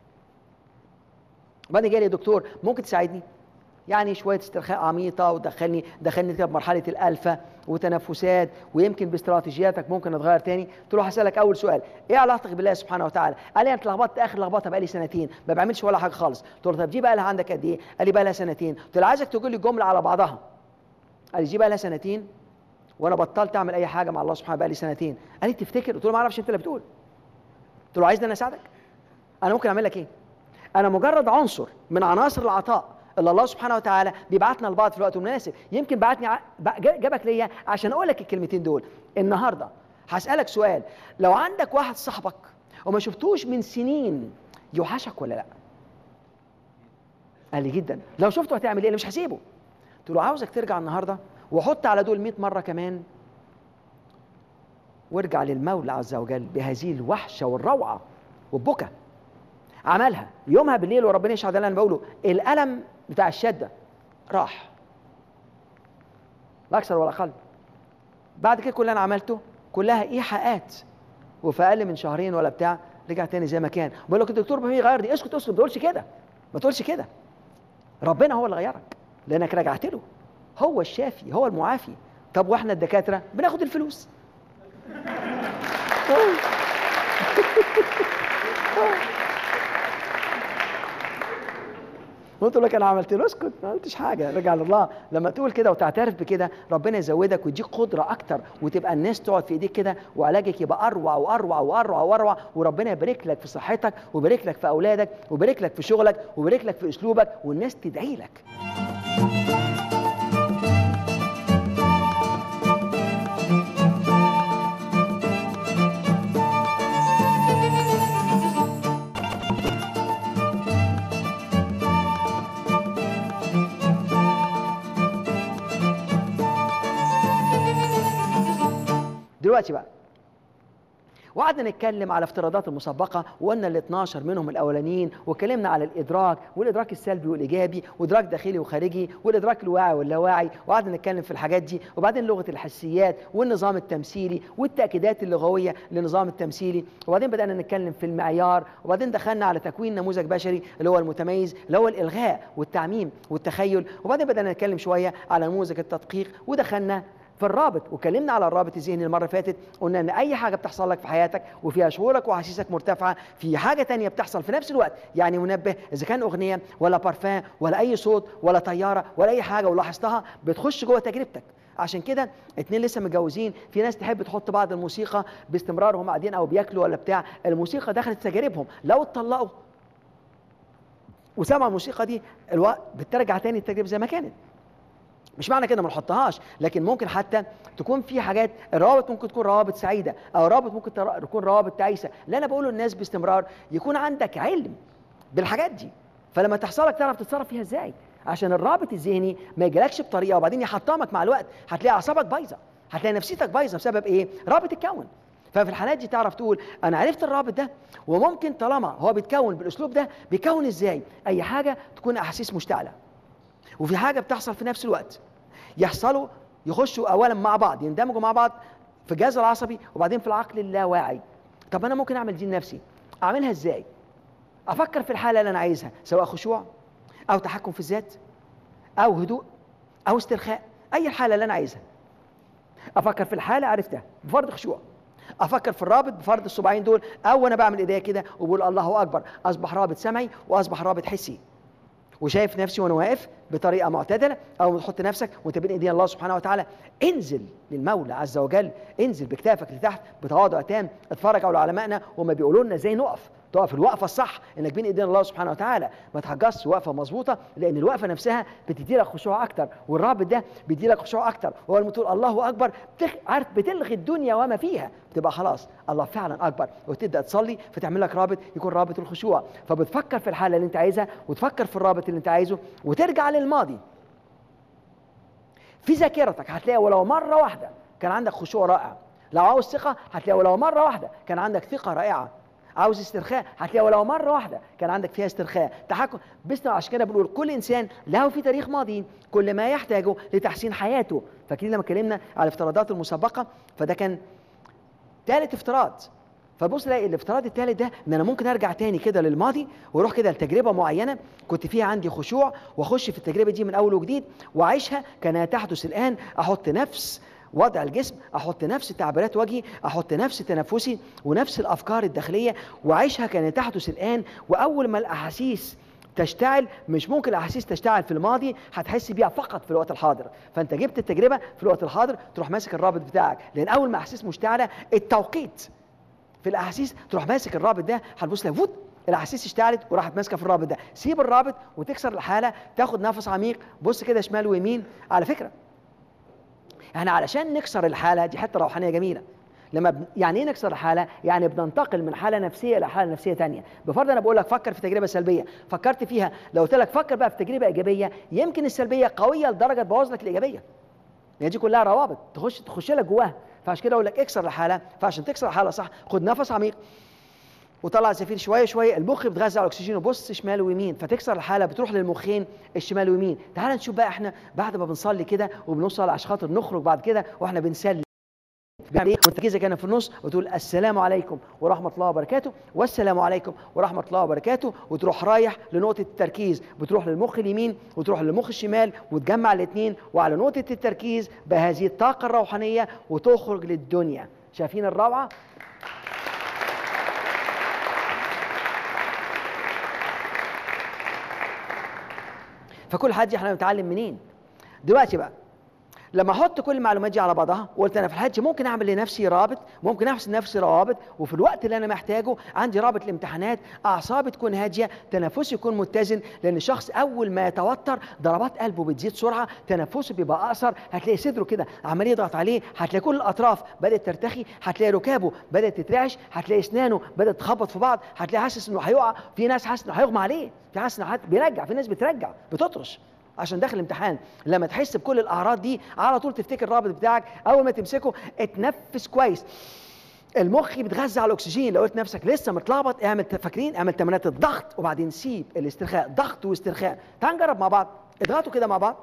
وبعدين جالي دكتور ممكن تساعدني؟ يعني شويه استرخاء عميقه ودخلني دخلني كده بمرحله الالفا وتنفسات، ويمكن باستراتيجياتك ممكن اتغير تاني. قلت له هسالك اول سؤال، ايه علاقتك بالله سبحانه وتعالى؟ قال لي انا اتلخبطت اخر لخبطه بقالي سنتين ما بعملش ولا حاجه خالص. قلت له طب دي بقى لها عندك قد ايه؟ قال لي بقى لها سنتين. قلت له عايزك تقول لي الجمله على بعضها. قال لي دي بقى لها سنتين وانا بطلت اعمل اي حاجه مع الله سبحانه بقى لي سنتين. قال لي تفتكر؟ قلت له ما اعرفش، انت اللي بتقول. قلت له عايزني انا اساعدك؟ انا ممكن اعمل لك ايه؟ انا مجرد عنصر من عناصر العطاء اللي الله سبحانه وتعالى بيبعتنا لبعض في الوقت المناسب. يمكن بعتني ع... جابك ليا عشان اقول لك الكلمتين دول. النهارده هسالك سؤال، لو عندك واحد صاحبك وما شفتوش من سنين، يوحشك ولا لا؟ قال لي جدا. لو شفته هتعمل ايه؟ انا مش هسيبه. قلت له عاوزك ترجع النهارده وحط على دول مئة مره كمان، وارجع للمولى عز وجل بهذه الوحشه والروعه والبكا. عملها يومها بالليل، وربنا يشهد اللي انا بقوله، الالم بتاع الشده راح، لا اكثر ولا اقل. بعد كده كل اللي انا عملته كلها ايحاءات، وفي اقل من شهرين ولا بتاع رجع تاني زي ما كان. بقول لك الدكتور بيغير غير دي، اسكت اسكت، ما تقولش كده، ما تقولش كده. ربنا هو اللي غيرك لانك رجعت له، هو الشافي، هو المعافي. طب واحنا الدكاتره بناخد الفلوس. قلت لك انا عملت له، اسكت، ما عملتش حاجه، رجع لله. لما تقول كده وتعترف بكده ربنا يزودك ويديك قدره اكتر، وتبقى الناس تقعد في ايديك كده، وعلاجك يبقى اروع واروع واروع واروع، وربنا يبارك لك في صحتك، ويبارك لك في اولادك، ويبارك لك في شغلك، ويبارك لك في اسلوبك، والناس تدعي لك. دلوقتي بقى وقعدنا نتكلم على افتراضات المسبقه، وقلنا ال اتناشر منهم الاولانيين، واتكلمنا على الادراك والادراك السلبي والايجابي، وادراك داخلي وخارجي، والادراك الواعي واللاواعي، وقعدنا نتكلم في الحاجات دي. وبعدين لغه الحسيات والنظام التمثيلي والتاكيدات اللغويه للنظام التمثيلي، وبعدين بدانا نتكلم في المعيار، وبعدين دخلنا على تكوين نموذج بشري اللي هو المتميز، اللي هو الالغاء والتعميم والتخيل، وبعدين بدانا نتكلم شويه على نموذج التدقيق، ودخلنا في الرابط، وكلمنا على الرابط الذهني المره اللي فاتت. قلنا ان اي حاجه بتحصل لك في حياتك وفيها شعورك واحاسيسك مرتفعه، في حاجه تانية بتحصل في نفس الوقت، يعني منبه، اذا كان اغنيه ولا بارفان ولا اي صوت ولا طياره ولا اي حاجه ولاحظتها بتخش جوه تجربتك. عشان كده اتنين لسه متجوزين، في ناس تحب تحط بعض الموسيقى باستمرار وهم قاعدين او بياكلوا ولا بتاع، الموسيقى دخلت تجاربهم، لو اتطلقوا وسمعوا الموسيقى دي الوقت بترجع تاني التجربه زي ما كانت. مش معنى كده ما نحطهاش، لكن ممكن حتى تكون في حاجات، الروابط ممكن تكون روابط سعيده، او روابط ممكن تكون روابط تعيسه. اللي انا بقوله للناس باستمرار يكون عندك علم بالحاجات دي، فلما تحصل لك تعرف تتصرف فيها ازاي، عشان الرابط الذهني ما يجيلكش بطريقه وبعدين يحطمك مع الوقت. هتلاقي اعصابك بايظه، هتلاقي نفسيتك بايظه بسبب ايه؟ رابط اتكون. ففي الحالات دي تعرف تقول انا عرفت الرابط ده، وممكن طالما هو بيتكون بالاسلوب ده، بيكون ازاي؟ اي حاجه تكون احاسيس مشتعله، وفي حاجه بتحصل في نفس الوقت، يحصلوا يخشوا اولا مع بعض، يندمجوا مع بعض في الجهاز العصبي وبعدين في العقل اللاواعي. طب انا ممكن اعمل دي لنفسي، اعملها ازاي؟ افكر في الحاله اللي انا عايزها، سواء خشوع او تحكم في الذات او هدوء او استرخاء، اي الحاله اللي انا عايزها. افكر في الحاله عرفتها بفرض خشوع، افكر في الرابط بفرض الصباعين دول، او انا بعمل ايديا كده وبقول الله اكبر، اصبح رابط سمعي واصبح رابط حسي، وشايف نفسي وانا واقف بطريقه معتدله، او تحط نفسك وانت بين ايدين الله سبحانه وتعالى. انزل للمولى عز وجل، انزل بكتافك لتحت بتواضع تام. اتفرج على علمائنا وما بيقولوا لنا ازاي نقف، تقف الوقفه الصح انك بين ايدين الله سبحانه وتعالى، ما تحجزش وقفه مظبوطه، لان الوقفه نفسها بتدي لك خشوع اكتر، والرابط ده بيدي لك خشوع اكتر. وهو لما تقول الله اكبر بتخ... عارف بتلغي الدنيا وما فيها، بتبقى خلاص الله فعلا اكبر، وتبدا تصلي فتعمل لك رابط يكون رابط الخشوع. فبتفكر في الحاله اللي انت عايزها، وتفكر في الرابط اللي انت عايزه، وترجع للماضي في ذاكرتك. هتلاقي ولو مره واحده كان عندك خشوع رائع. لو عاوز ثقه هتلاقي ولو مره واحده كان عندك ثقه رائعه. عاوز استرخاء هتلاقي ولو مره واحده كان عندك فيها استرخاء، تحكم. بس عشان كده بنقول كل انسان له في تاريخ ماضي كل ما يحتاجه لتحسين حياته. فاكرين لما اتكلمنا على الافتراضات المسبقه؟ فده كان ثالث افتراض. فبص تلاقي الافتراض الثالث ده ان انا ممكن ارجع تاني كده للماضي واروح كده لتجربه معينه كنت فيها عندي خشوع، واخش في التجربه دي من اول وجديد واعيشها كانها تحدث الان. احط نفس وضع الجسم، احط نفس تعبيرات وجهي، احط نفس تنفسي ونفس الافكار الداخليه، واعيشها كانها تحدث الان. واول ما الاحاسيس تشتعل، مش ممكن الاحاسيس تشتعل في الماضي، هتحس بيها فقط في الوقت الحاضر. فانت جبت التجربه في الوقت الحاضر، تروح ماسك الرابط بتاعك، لان اول ما احاسيس مشتعله التوقيت في الاحاسيس تروح ماسك الرابط ده، هتبص لك فوت الاحاسيس اشتعلت وراحت ماسكه في الرابط ده. سيب الرابط وتكسر الحاله، تاخد نفس عميق، بص كده شمال ويمين. على فكره احنا علشان نكسر الحاله دي حته روحانيه جميله، لما ب... يعني ايه نكسر الحاله؟ يعني بننتقل من حاله نفسيه الى حاله نفسيه ثانيه. بفرض انا بقول لك فكر في تجربه سلبيه، فكرت فيها، لو قلت لك فكر بقى في تجربه ايجابيه، يمكن السلبيه قويه لدرجه تبوظ لك الايجابيه. يعني دي كلها روابط تخش تخش لك جواها. فعشان كده اقول لك اكسر الحاله. فعشان تكسر الحاله صح، خد نفس عميق وطلع زفير شويه شويه. المخ بيتغذى على الاكسجين وبص شمال ويمين، فتكسر الحاله بتروح للمخين الشمال ويمين. تعال نشوف بقى احنا بعد ما بنصلي كده وبنوصل عشان خاطر نخرج بعد كده واحنا بنسلم بنعمل ايه؟ والتركيزه كان في النص وتقول السلام عليكم ورحمه الله وبركاته، والسلام عليكم ورحمه الله وبركاته، وتروح رايح لنقطه التركيز، بتروح للمخ اليمين وتروح للمخ الشمال وتجمع الاثنين وعلى نقطه التركيز بهذه الطاقه الروحانيه وتخرج للدنيا. شايفين الروعه؟ فكل حد احنا بنتعلم منين؟ دلوقتي بقى لما احط كل المعلومات دي على بعضها وقلت انا في الحج ممكن اعمل لنفسي رابط، ممكن احسن لنفسي روابط، وفي الوقت اللي انا محتاجه عندي رابط الامتحانات، اعصابي تكون هاديه، تنفسي يكون متزن، لان الشخص اول ما يتوتر ضربات قلبه بتزيد سرعه، تنفسه بيبقى اقصر، هتلاقي صدره كده عمال يضغط عليه، هتلاقي كل الاطراف بدات ترتخي، هتلاقي ركابه بدات تترعش، هتلاقي اسنانه بدات تخبط في بعض، هتلاقي حاسس انه هيقع، في ناس حاسس انه هيغمى عليه، في حاسس انه بيرجع، في ناس بترجع بتطرش عشان داخل الامتحان. لما تحس بكل الاعراض دي على طول تفتكر الرابط بتاعك، اول ما تمسكه اتنفس كويس. المخ بيتغذى على الاكسجين. لو قلت نفسك لسه متلخبط اعمل، فاكرين، اعمل تمرينات الضغط وبعدين سيب الاسترخاء، ضغط واسترخاء. تعال نجرب مع بعض، اضغطوا كده مع بعض،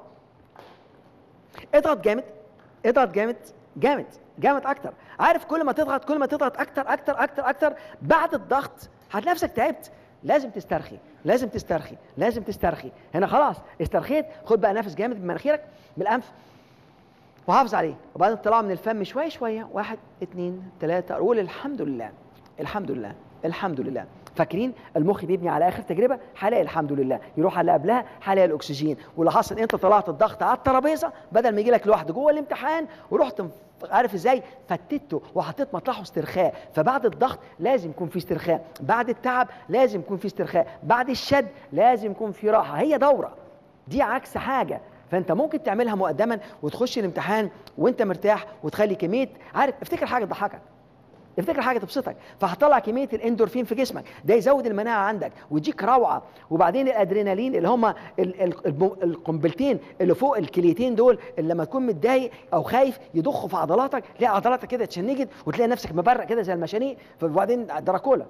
اضغط جامد، اضغط جامد جامد جامد اكتر. عارف كل ما تضغط كل ما تضغط اكتر اكتر اكتر اكتر، بعد الضغط هتلاقي نفسك تعبت. لازم تسترخي، لازم تسترخي، لازم تسترخي. هنا خلاص استرخيت، خد بقى نفس جامد من مناخيرك من الانف وحافظ عليه، وبعدين طلع من الفم شويه شويه، واحد اثنين ثلاثه، قول الحمد لله الحمد لله الحمد لله. فاكرين المخ بيبني على اخر تجربه هلاقي الحمد لله، يروح على اللي قبلها هلاقي الاكسجين. واللي حصل انت طلعت الضغط على الترابيزه بدل ما يجي لك لوحده جوه الامتحان، ورحت عارف ازاي فتته وحطيت مطرحه استرخاء. فبعد الضغط لازم يكون في استرخاء، بعد التعب لازم يكون في استرخاء، بعد الشد لازم يكون في راحه. هي دوره، دي عكس حاجه. فانت ممكن تعملها مقدما وتخش الامتحان وانت مرتاح وتخلي كميه، عارف، افتكر حاجه تضحكك، افتكر حاجه تبسطك، فهتطلع كميه الاندورفين في جسمك، ده يزود المناعه عندك ويديك روعه. وبعدين الادرينالين اللي هم القنبلتين اللي فوق الكليتين دول، اللي لما تكون متضايق او خايف يضخوا في عضلاتك، تلاقي عضلاتك كده اتشنجت وتلاقي نفسك مبرق كده زي المشانيق. فبعدين دراكولا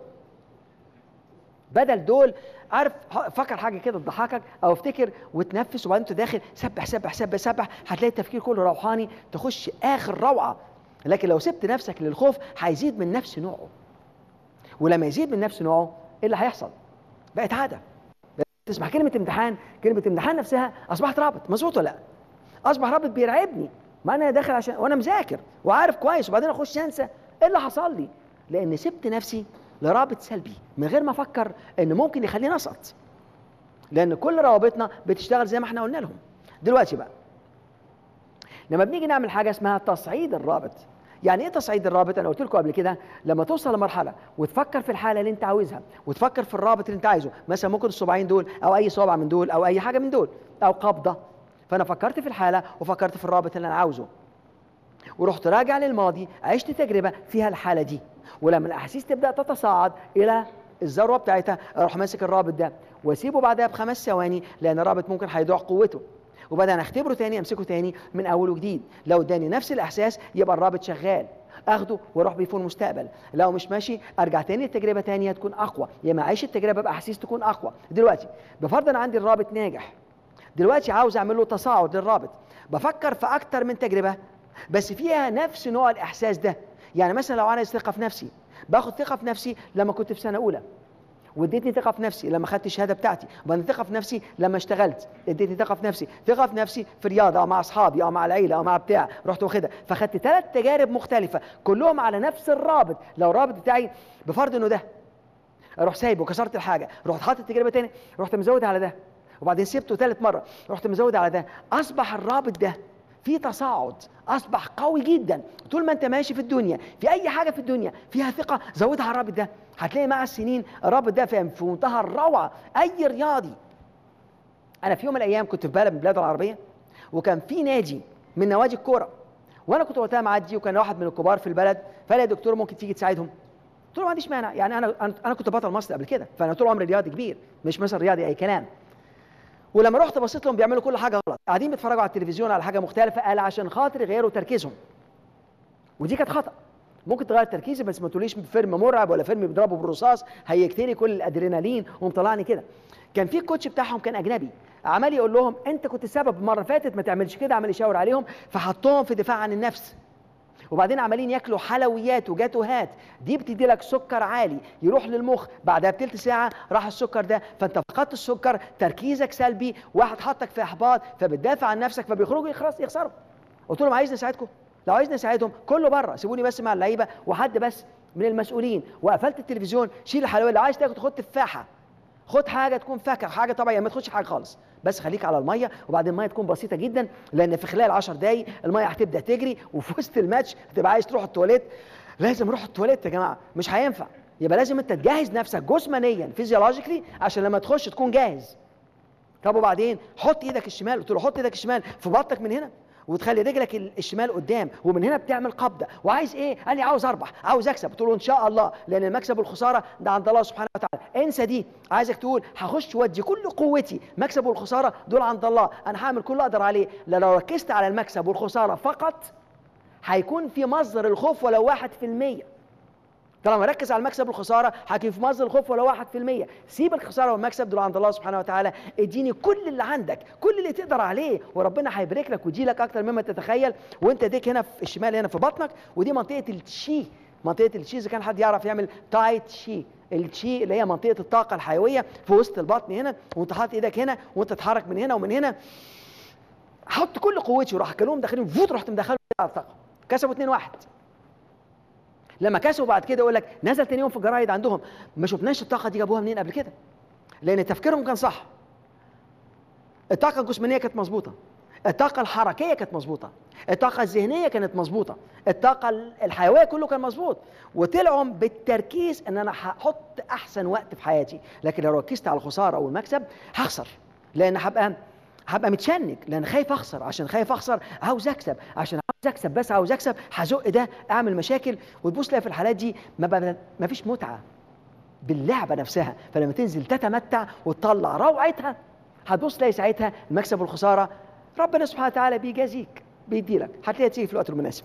بدل دول، عارف، فكر حاجه كده تضحكك او افتكر وتنفس، وبعدين انت داخل سبح سبح سبح سبح، هتلاقي التفكير كله روحاني، تخش اخر روعه. لكن لو سبت نفسك للخوف هيزيد من نفس نوعه، ولما يزيد من نفس نوعه ايه اللي هيحصل؟ بقت عاده. تسمع كلمه امتحان، كلمه امتحان نفسها اصبحت رابط. مظبوط ولا لا؟ اصبح رابط بيرعبني، ما انا داخل عشان وانا مذاكر وعارف كويس، وبعدين اخش انسى ايه اللي حصل لي، لان سبت نفسي لرابط سلبي من غير ما افكر ان ممكن يخليني اسقط. لان كل روابطنا بتشتغل زي ما احنا قلنا لهم. دلوقتي بقى لما بنيجي نعمل حاجه اسمها تصعيد الرابط. يعني ايه تصعيد الرابط؟ انا قلت لكم قبل كده، لما توصل لمرحله وتفكر في الحاله اللي انت عاوزها وتفكر في الرابط اللي انت عايزه، مثلا ممكن الصباعين دول او اي صابع من دول او اي حاجه من دول او قبضه، فانا فكرت في الحاله وفكرت في الرابط اللي انا عاوزه، ورحت راجع للماضي، عشت تجربه فيها الحاله دي، ولما الاحاسيس تبدا تتصاعد الى الذروه بتاعتها، اروح ماسك الرابط ده واسيبه بعدها بخمس ثواني، لان الرابط ممكن هيضيع قوته، وبعدين اختبره تاني، امسكه تاني من اول وجديد. لو اداني نفس الاحساس يبقى الرابط شغال، اخده واروح بيه في المستقبل. لو مش ماشي ارجع تاني لتجربه تانيه تكون اقوى، يا اما اعيش التجربه باحاسيس تكون اقوى. دلوقتي بفرض انا عندي الرابط ناجح، دلوقتي عاوز اعمل له تصاعد للرابط، بفكر في اكتر من تجربه بس فيها نفس نوع الاحساس ده. يعني مثلا لو انا ثقه في نفسي، باخد ثقه في نفسي لما كنت في سنه اولى، واديتني ثقه في نفسي لما خدت الشهاده بتاعتي، وبعدين ثقه في نفسي لما اشتغلت، اديتني ثقه في نفسي، ثقه في نفسي في رياضه او مع اصحابي او مع العيله او مع بتاع، رحت واخدها، فخدت ثلاث تجارب مختلفه كلهم على نفس الرابط. لو الرابط بتاعي بفرض انه ده، اروح سايبه وكسرت الحاجه، رحت حاطط تجربه ثانيه، رحت مزود على ده، وبعدين سبته ثالث مره، رحت مزود على ده، اصبح الرابط ده في تصاعد، اصبح قوي جدا. طول ما انت ماشي في الدنيا في اي حاجه في الدنيا فيها ثقه، زودها على الرابط ده، هتلاقي مع السنين الرابط ده في منتهى الروعه. اي رياضي، انا في يوم من الايام كنت في بلد من البلاد العربيه، وكان في نادي من نوادي الكوره، وانا كنت وقتها معدي وكان واحد من الكبار في البلد فقال لي يا دكتور ممكن تيجي تساعدهم؟ قلت له ما عنديش مانع، يعني انا انا أنا كنت بطل مصر قبل كده، فانا طول عمري رياضي كبير، مش مثلا رياضي اي كلام. ولما رحت بصيت لهم بيعملوا كل حاجه غلط، قاعدين بيتفرجوا على التلفزيون على حاجه مختلفه، قال عشان خاطر يغيروا تركيزهم. ودي كانت خطا. ممكن تغير تركيزي بس ما تقوليش فيلم مرعب ولا فيلم بيضربوا بالرصاص هيقتلي كل الادرينالين ومطلعني كده. كان في الكوتش بتاعهم كان اجنبي، عمال يقول لهم انت كنت السبب المره اللي فاتت ما تعملش كده، عمال يشاور عليهم، فحطهم في دفاع عن النفس. وبعدين عمالين ياكلوا حلويات وجاتوهات، دي بتدي لك سكر عالي يروح للمخ، بعدها بتلت ساعه راح السكر ده، فانت فقدت السكر، تركيزك سلبي، واحد حطك في احباط، فبتدافع عن نفسك، فبيخرجوا خلاص يخسروا. قلت لهم عايزني اساعدكم؟ لو عايزني اساعدهم كله بره، سيبوني بس مع اللعيبه وحد بس من المسؤولين، وقفلت التلفزيون، شيل الحلويات، لو عايز تاكل خد تفاحه، خد حاجه تكون فاكهه، حاجه طبيعيه، ما تاخدش حاجه خالص، بس خليك على الميه، وبعدين الميه تكون بسيطه جدا، لان في خلال عشر دقايق الميه هتبدا تجري، وفي وسط الماتش هتبقى عايز تروح التواليت. لازم نروح التواليت يا جماعه، مش هينفع، يبقى لازم انت تجهز نفسك جسمانيا فيزيولوجيكلي عشان لما تخش تكون جاهز. طب وبعدين حط ايدك الشمال، قلت له حط ايدك الشمال في بطنك من هنا، وتخلي رجلك الشمال قدام، ومن هنا بتعمل قبضه، وعايز ايه؟ قال لي عاوز اربح، عاوز اكسب. قلت له ان شاء الله، لان المكسب والخساره ده عند الله سبحانه وتعالى، انسى دي. عايزك تقول هخش وادي كل قوتي، مكسب والخساره دول عند الله، انا هعمل كل اللي اقدر عليه. لو ركزت على المكسب والخساره فقط هيكون في مصدر الخوف ولو واحد في المية. طالما ركز على المكسب والخساره هيكون في مصدر الخوف ولو واحد في المية. سيب الخساره والمكسب دول عند الله سبحانه وتعالى، اديني كل اللي عندك، كل اللي تقدر عليه، وربنا هيبارك لك ويديلك اكتر مما تتخيل. وانت ايديك هنا في الشمال هنا في بطنك، ودي منطقه التشي، منطقه التشي اذا كان حد يعرف يعمل تاي تشي، التشي اللي هي منطقه الطاقه الحيويه في وسط البطن هنا، وانت حاطط ايدك هنا وانت تتحرك من هنا ومن هنا. حط كل قوتي، وراح كلهم داخلين فوت، رحت مدخله على الطاقه، كسبوا اتنين واحد. لما كسبوا بعد كده يقول لك نزل تاني يوم في الجرايد عندهم ما شفناش الطاقه دي جابوها منين قبل كده، لان تفكيرهم كان صح. الطاقه الجسمانيه كانت مظبوطه، الطاقه الحركيه كانت مظبوطه، الطاقه الذهنيه كانت مظبوطه، الطاقه الحيويه كله كان مظبوط، وطلعوا بالتركيز ان انا هحط احسن وقت في حياتي. لكن لو ركزت على الخساره والمكسب هخسر، لان هبقى هبقى متشنج، لان خايف اخسر، عشان خايف اخسر عاوز اكسب، عشان عاوز اكسب بس عاوز اكسب هزق ده، اعمل مشاكل، وتبص تلاقي في الحالات دي ما, ما فيش متعه باللعبه نفسها. فلما تنزل تتمتع وتطلع روعتها هتبص تلاقي ساعتها المكسب والخساره ربنا سبحانه وتعالى بيجازيك، بيديلك، هتلاقيها تيجي في الوقت المناسب.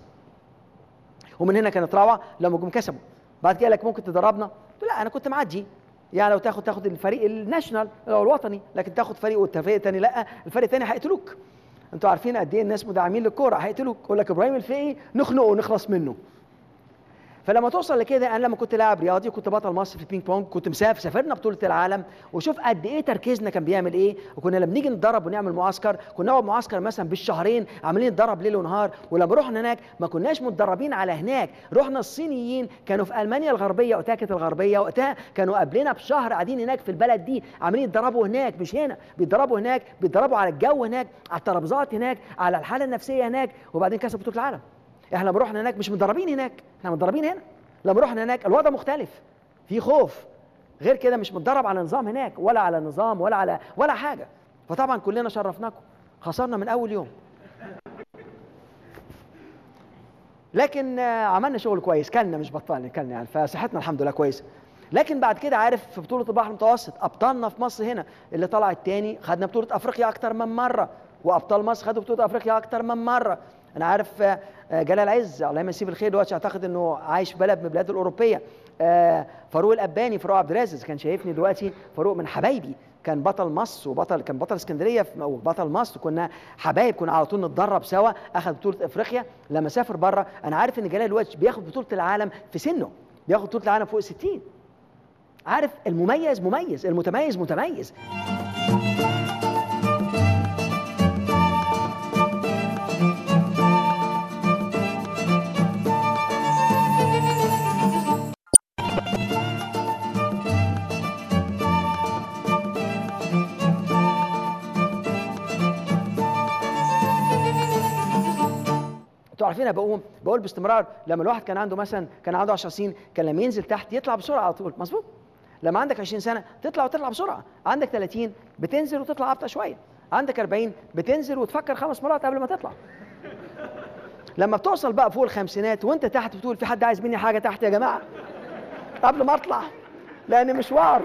ومن هنا كانت روعه لما جم كسبوا. بعد كده لك ممكن تدربنا؟ لا انا كنت معدي، يعني لو تاخد تاخد الفريق الناشونال او الوطني، لكن تاخد فريق والفريق الثاني لا، الفريق الثاني هيقتلوك. انتوا عارفين قد ايه الناس مدعمين للكوره، هيقتلوك، يقول لك ابراهيم الفقي نخنقه ونخلص منه. فلما توصل لكده، انا لما كنت لاعب رياضي وكنت بطل مصر في البينج بونج، كنت مسافر، سافرنا بطوله العالم، وشوف قد ايه تركيزنا كان بيعمل ايه. وكنا لما نيجي نتدرب ونعمل معسكر، كنا نقعد معسكر مثلا بالشهرين عاملين نتدرب ليل ونهار. ولما رحنا هناك ما كناش متدربين على هناك، رحنا الصينيين كانوا في المانيا الغربيه وقتها، كانت الغربيه وقتها كانوا قبلنا بشهر قاعدين هناك في البلد دي، عاملين يتدربوا هناك، مش هنا، بيتدربوا هناك، بيتدربوا على الجو هناك، على الترابيزات هناك، على الحاله النفسيه هناك، وبعدين كسبوا بطوله العالم. احنا لما رحنا هناك مش متدربين هناك، احنا متدربين هنا. لما رحنا هناك الوضع مختلف، في خوف، غير كده مش متدرب على نظام هناك، ولا على نظام ولا على ولا حاجه. فطبعا كلنا شرفناكم، خسرنا من اول يوم، لكن عملنا شغل كويس، كلنا مش بطلنا، كلنا يعني، فصحتنا الحمد لله كويسه. لكن بعد كده عارف في بطوله البحر المتوسط ابطالنا في مصر هنا اللي طلع الثاني، خدنا بطوله افريقيا اكتر من مره، وابطال مصر خدوا بطوله افريقيا اكتر من مره. انا عارف جلال عز الله يمسيه بالخير دلوقتي، اعتقد انه عايش في بلد من البلاد الاوروبيه. فاروق الاباني، فاروق عبد الرازق كان شايفني دلوقتي، فاروق من حبايبي، كان بطل مصر وبطل، كان بطل اسكندريه وبطل مصر، كنا حبايب، كنا على طول نتدرب سوا. اخذ بطوله افريقيا. لما سافر بره انا عارف ان جلال دلوقتي بياخد بطوله العالم في سنه، بياخد بطوله العالم فوق ستين. عارف المميز مميز، المتميز متميز. انتوا عارفين انا بقوم بقول باستمرار، لما الواحد كان عنده مثلا كان عنده عشر سنين، كان لما ينزل تحت يطلع بسرعه على طول، مظبوط. لما عندك عشرين سنه تطلع وتطلع بسرعه، عندك ثلاثين بتنزل وتطلع ابطا شويه، عندك أربعين بتنزل وتفكر خمس مرات قبل ما تطلع. لما بتوصل بقى فوق الخمسينات وانت تحت بتقول في حد عايز مني حاجه تحت يا جماعه قبل ما اطلع، لان مشوار.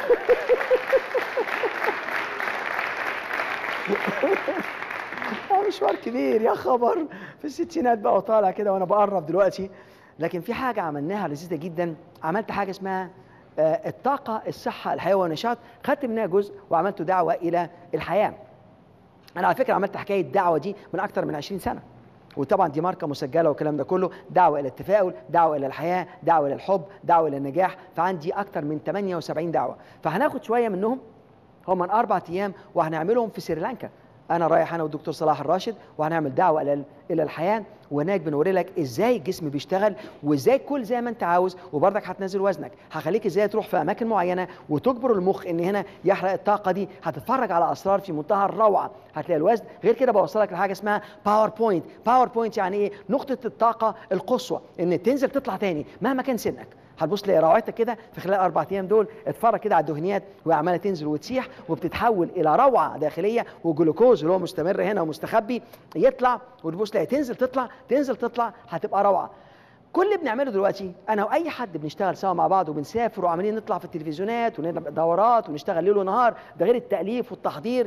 مشوار كبير يا خبر، في الستينات بقى وطالع كده وانا بقرب دلوقتي. لكن في حاجه عملناها لذيذه جدا، عملت حاجه اسمها آه الطاقه، الصحه، الحياه والنشاط، خدت منها جزء وعملت دعوه الى الحياه. انا على فكره عملت حكايه الدعوه دي من اكتر من عشرين سنه، وطبعا دي ماركه مسجله والكلام ده كله، دعوه الى التفاؤل، دعوه الى الحياه، دعوه الى الحب، دعوه الى النجاح. فعندي اكتر من ثمانية وسبعين دعوه، فهناخد شويه منهم، هم من اربع ايام وهنعملهم في سريلانكا. انا رايح انا والدكتور صلاح الراشد، وهنعمل دعوه الى الى الحياه، وهناك بنوري لك ازاي الجسم بيشتغل، وازاي كل زي ما انت عاوز، وبرضك هتنزل وزنك، هخليك ازاي تروح في اماكن معينه وتجبر المخ ان هنا يحرق الطاقه دي. هتتفرج على اسرار في منتهى الروعه، هتلاقي الوزن. غير كده بوصلك لحاجه اسمها باور بوينت. باور بوينت يعني ايه؟ نقطه الطاقه القصوى، ان تنزل تطلع تاني مهما كان سنك. هتبص تلاقي روعتك كده في خلال الاربع ايام دول. اتفرج كده على الدهنيات وهي عماله تنزل وتسيح، وبتتحول الى روعه داخليه، وجلوكوز اللي هو مستمر هنا ومستخبي يطلع، وتبص تلاقي تنزل تطلع تنزل تطلع، هتبقى روعه. كل اللي بنعمله دلوقتي انا واي حد بنشتغل سوا مع بعض، وبنسافر وعمالين نطلع في التلفزيونات ونعمل دورات ونشتغل ليل ونهار، ده غير التاليف والتحضير.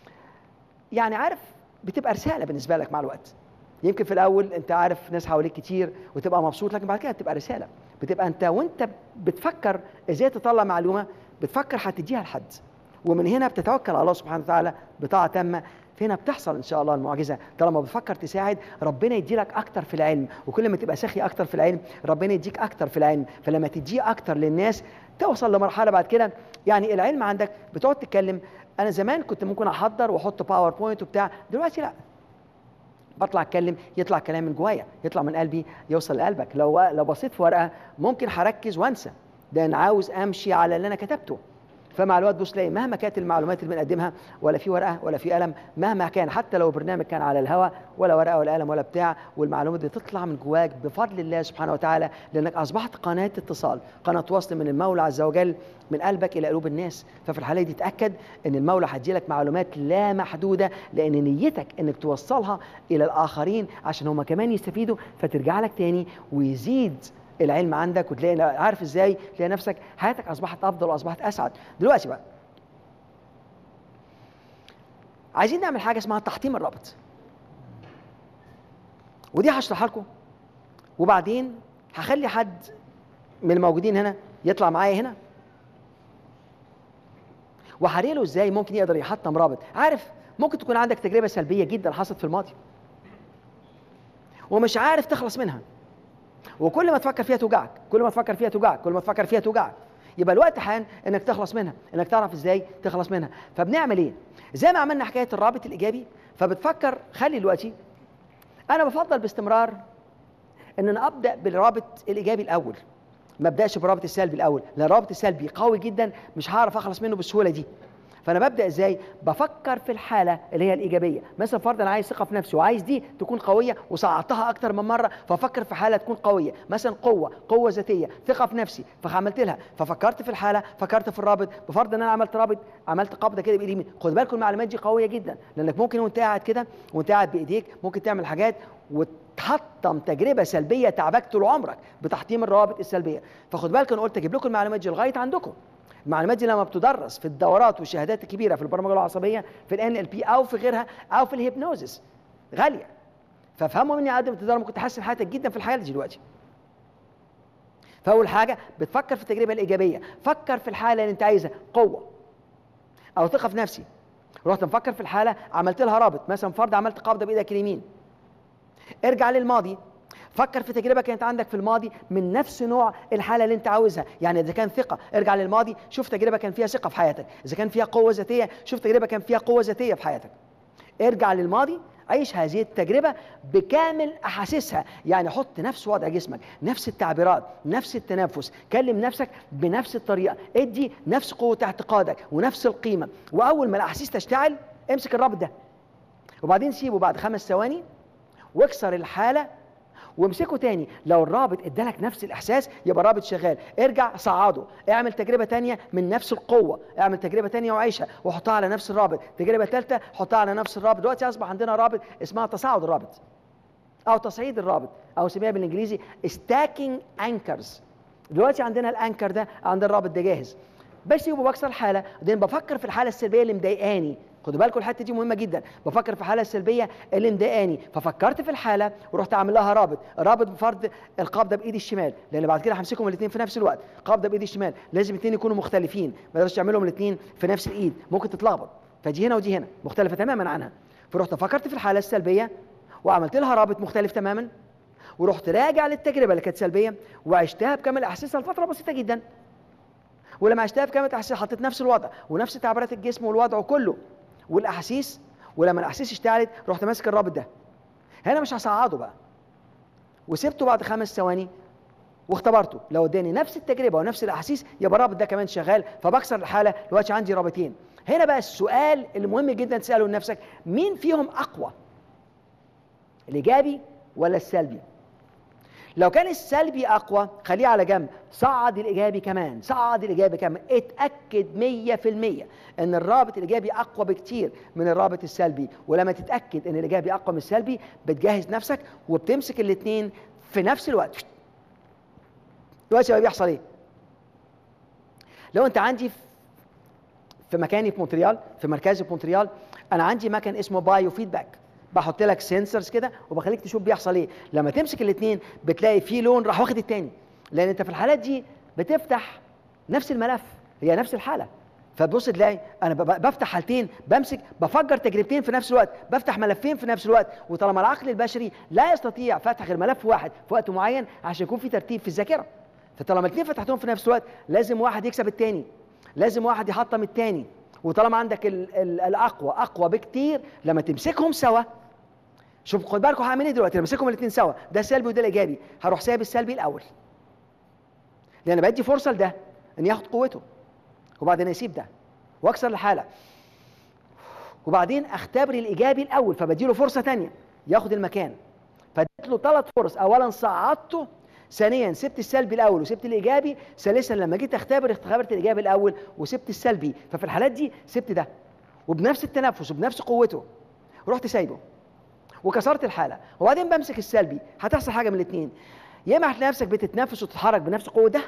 يعني عارف بتبقى رساله بالنسبه لك مع الوقت. يمكن في الاول انت عارف ناس حواليك كتير وتبقى مبسوط، لكن بعد كده بتبقى رساله. بتبقى انت وانت بتفكر ازاي تطلع معلومه، بتفكر هتديها لحد، ومن هنا بتتوكل على الله سبحانه وتعالى بطاعه تامه. هنا بتحصل ان شاء الله المعجزه. طالما بتفكر تساعد، ربنا يدي لك اكتر في العلم، وكل ما تبقى سخي اكتر في العلم ربنا يديك اكتر في العلم. فلما تديه اكتر للناس توصل لمرحله بعد كده يعني العلم عندك بتقعد تتكلم. انا زمان كنت ممكن احضر واحط باوربوينت وبتاع، دلوقتي لا، بطلع اتكلم يطلع كلام من جوايا، يطلع من قلبي يوصل لقلبك. لو لو بصيت في ورقه ممكن هركز وانسى، ده انا عاوز امشي على اللي انا كتبته. فمع الوقت بص تلاقي مهما كانت المعلومات اللي بنقدمها، ولا في ورقه ولا في قلم، مهما كان، حتى لو برنامج كان على الهواء، ولا ورقه ولا قلم ولا بتاع، والمعلومات دي تطلع من جواك بفضل الله سبحانه وتعالى، لانك اصبحت قناه اتصال، قناه وصل من المولى عز وجل من قلبك الى قلوب الناس. ففي الحاله دي تاكد ان المولى هيدي لك معلومات لا محدوده، لان نيتك انك توصلها الى الاخرين عشان هم كمان يستفيدوا، فترجع لك تاني ويزيد العلم عندك، وتلاقي عارف ازاي تلاقي نفسك حياتك اصبحت افضل واصبحت اسعد. دلوقتي بقى عايزين نعمل حاجه اسمها تحطيم الرابط، ودي هشرحها لكم، وبعدين هخلي حد من الموجودين هنا يطلع معايا هنا وهوري له ازاي ممكن يقدر يحطم رابط. عارف ممكن تكون عندك تجربه سلبيه جدا حصلت في الماضي ومش عارف تخلص منها، وكل ما تفكر فيها توجعك، كل ما تفكر فيها توجعك، كل ما تفكر فيها توجعك. يبقى الوقت حان انك تخلص منها، انك تعرف ازاي تخلص منها. فبنعمل ايه؟ زي ما عملنا حكايه الرابط الايجابي، فبتفكر خلي دلوقتي انا بفضل باستمرار ان انا ابدا بالرابط الايجابي الاول، ما ابداش بالرابط السلبي الاول، لان الرابط السلبي قوي جدا مش هعرف اخلص منه بالسهوله دي. فانا ببدا ازاي؟ بفكر في الحاله اللي هي الايجابيه. مثلا فرضا انا عايز ثقه في نفسي وعايز دي تكون قويه وصعدتها اكتر من مره، فافكر في حاله تكون قويه، مثلا قوه قوه ذاتيه، ثقه في نفسي، فعملت لها، ففكرت في الحاله، فكرت في الرابط. بفرض ان انا عملت رابط، عملت قبضه كده بايدي اليمين. خد بالكم المعلومات دي قويه جدا، لانك ممكن وانت قاعد كده وانت قاعد بايديك ممكن تعمل حاجات وتحطم تجربه سلبيه تعبك طول عمرك بتحطيم الروابط السلبيه. فخد بالك انا قلت اجيب لكم المعلومات دي لغايه عندكم. المعلومات دي لما بتدرس في الدورات والشهادات الكبيره في البرمجه العصبيه، في الان ال بي او في غيرها او في الهيبنوزس، غاليه. فافهموا مني قد ما تقدروا، ممكن تحسن حياتك جدا في الحياه دلوقتي. فاول حاجه بتفكر في التجربه الايجابيه، فكر في الحاله اللي انت عايزها، قوه او ثقه في نفسي. رحت مفكر في الحاله، عملت لها رابط، مثلا فرض عملت قبضه بايدك اليمين. ارجع للماضي، فكر في تجربه كانت عندك في الماضي من نفس نوع الحاله اللي انت عاوزها. يعني اذا كان ثقه، ارجع للماضي شوف تجربه كان فيها ثقه في حياتك. اذا كان فيها قوه ذاتيه، شوف تجربه كان فيها قوه ذاتيه في حياتك. ارجع للماضي، عيش هذه التجربه بكامل احاسيسها. يعني حط نفس وضع جسمك، نفس التعبيرات، نفس التنفس، كلم نفسك بنفس الطريقه، ادي نفس قوه اعتقادك ونفس القيمه. واول ما الاحاسيس تشتعل امسك الرابط ده، وبعدين سيبه بعد خمس ثواني واكسر الحاله وامسكه تاني. لو الرابط ادالك نفس الاحساس يبقى الرابط شغال. ارجع صعده، اعمل تجربه تانية من نفس القوه، اعمل تجربه تانية وعيشها وحطها على نفس الرابط. تجربه ثالثه حطها على نفس الرابط. دلوقتي اصبح عندنا رابط اسمها تصاعد الرابط. او تصعيد الرابط، او نسميها بالانجليزي stacking anchors. دلوقتي عندنا الانكر ده، عند الرابط ده جاهز، بسيبه بكسر الحاله، وبعدين بفكر في الحاله السلبيه اللي مضايقاني. خدوا بالكم الحته دي مهمه جدا، بفكر في الحاله السلبيه اللي مضايقاني، ففكرت في الحاله ورحت عامل لها رابط، رابط بفرض القبضه بايدي الشمال، لان بعد كده همسكهم الاثنين في نفس الوقت، قبضه بايدي الشمال، لازم الاثنين يكونوا مختلفين، ما تقدرش تعملهم الاثنين في نفس الايد، ممكن تتلخبط، فدي هنا ودي هنا مختلفه تماما عنها. فرحت فكرت في الحاله السلبيه وعملت لها رابط مختلف تماما، ورحت راجع للتجربه اللي كانت سلبيه وعشتها بكامل احاسيسها لفتره بسيطه جدا. ولما عشتها بكامل احاسيسها حطيت نفس الوضع ونفس تعبيرات الجسم والوضع كله والاحاسيس، ولما الاحاسيس اشتغلت رحت ماسك الرابط ده. هنا مش هصعده بقى، وسبته بعد خمس ثواني واختبرته، لو اداني نفس التجربه ونفس الاحاسيس يبقى الرابط ده كمان شغال، فبكسر الحاله. دلوقتي عندي رابطين. هنا بقى السؤال اللي مهم جدا تساله لنفسك، مين فيهم اقوى؟ الايجابي ولا السلبي؟ لو كان السلبي اقوى خليه على جنب، صعد الايجابي كمان، صعد الايجابي كمان، اتاكد مية في المية ان الرابط الايجابي اقوى بكتير من الرابط السلبي. ولما تتاكد ان الايجابي اقوى من السلبي بتجهز نفسك وبتمسك الاثنين في نفس الوقت. دلوقتي بقى بيحصل ايه؟ لو انت عندي في مكاني في مونتريال، في مركزي في مونتريال، انا عندي مكان اسمه بايو فيدباك، بحط لك سنسورز كده وبخليك تشوف بيحصل ايه. لما تمسك الاثنين بتلاقي في لون راح واخد الثاني، لان انت في الحالات دي بتفتح نفس الملف، هي نفس الحاله، فتبص تلاقي انا بفتح حالتين، بمسك بفجر تجربتين في نفس الوقت، بفتح ملفين في نفس الوقت. وطالما العقل البشري لا يستطيع فتح غير ملف واحد في وقت معين عشان يكون في ترتيب في الذاكره، فطالما الاثنين فتحتهم في نفس الوقت لازم واحد يكسب الثاني، لازم واحد يحطم الثاني. وطالما عندك ال ال الاقوى اقوى بكتير، لما تمسكهم سوا، شوف خد بالكم هعمل ايه دلوقتي. لما امسكهم الاثنين سوا، ده السلبي وده الايجابي، هروح سايب السلبي الاول، لان بدي فرصه لده ان ياخد قوته، وبعدين اسيب ده واكسر الحاله، وبعدين اختبر الايجابي الاول، فبدي له فرصه ثانيه ياخد المكان. فاديت له ثلاث فرص، اولا صعدته، ثانيا سبت السلبي الاول وسبت الايجابي، ثالثا لما جيت اختبر اختبرت الايجابي الاول وسبت السلبي. ففي الحالات دي سبت ده وبنفس التنفس وبنفس قوته، رحت سايبه وكسرت الحاله. وبعدين بمسك السلبي، هتحصل حاجه من الاثنين، يا اما هتلاقي نفسك بتتنفس وتتحرك بنفس قوه ده،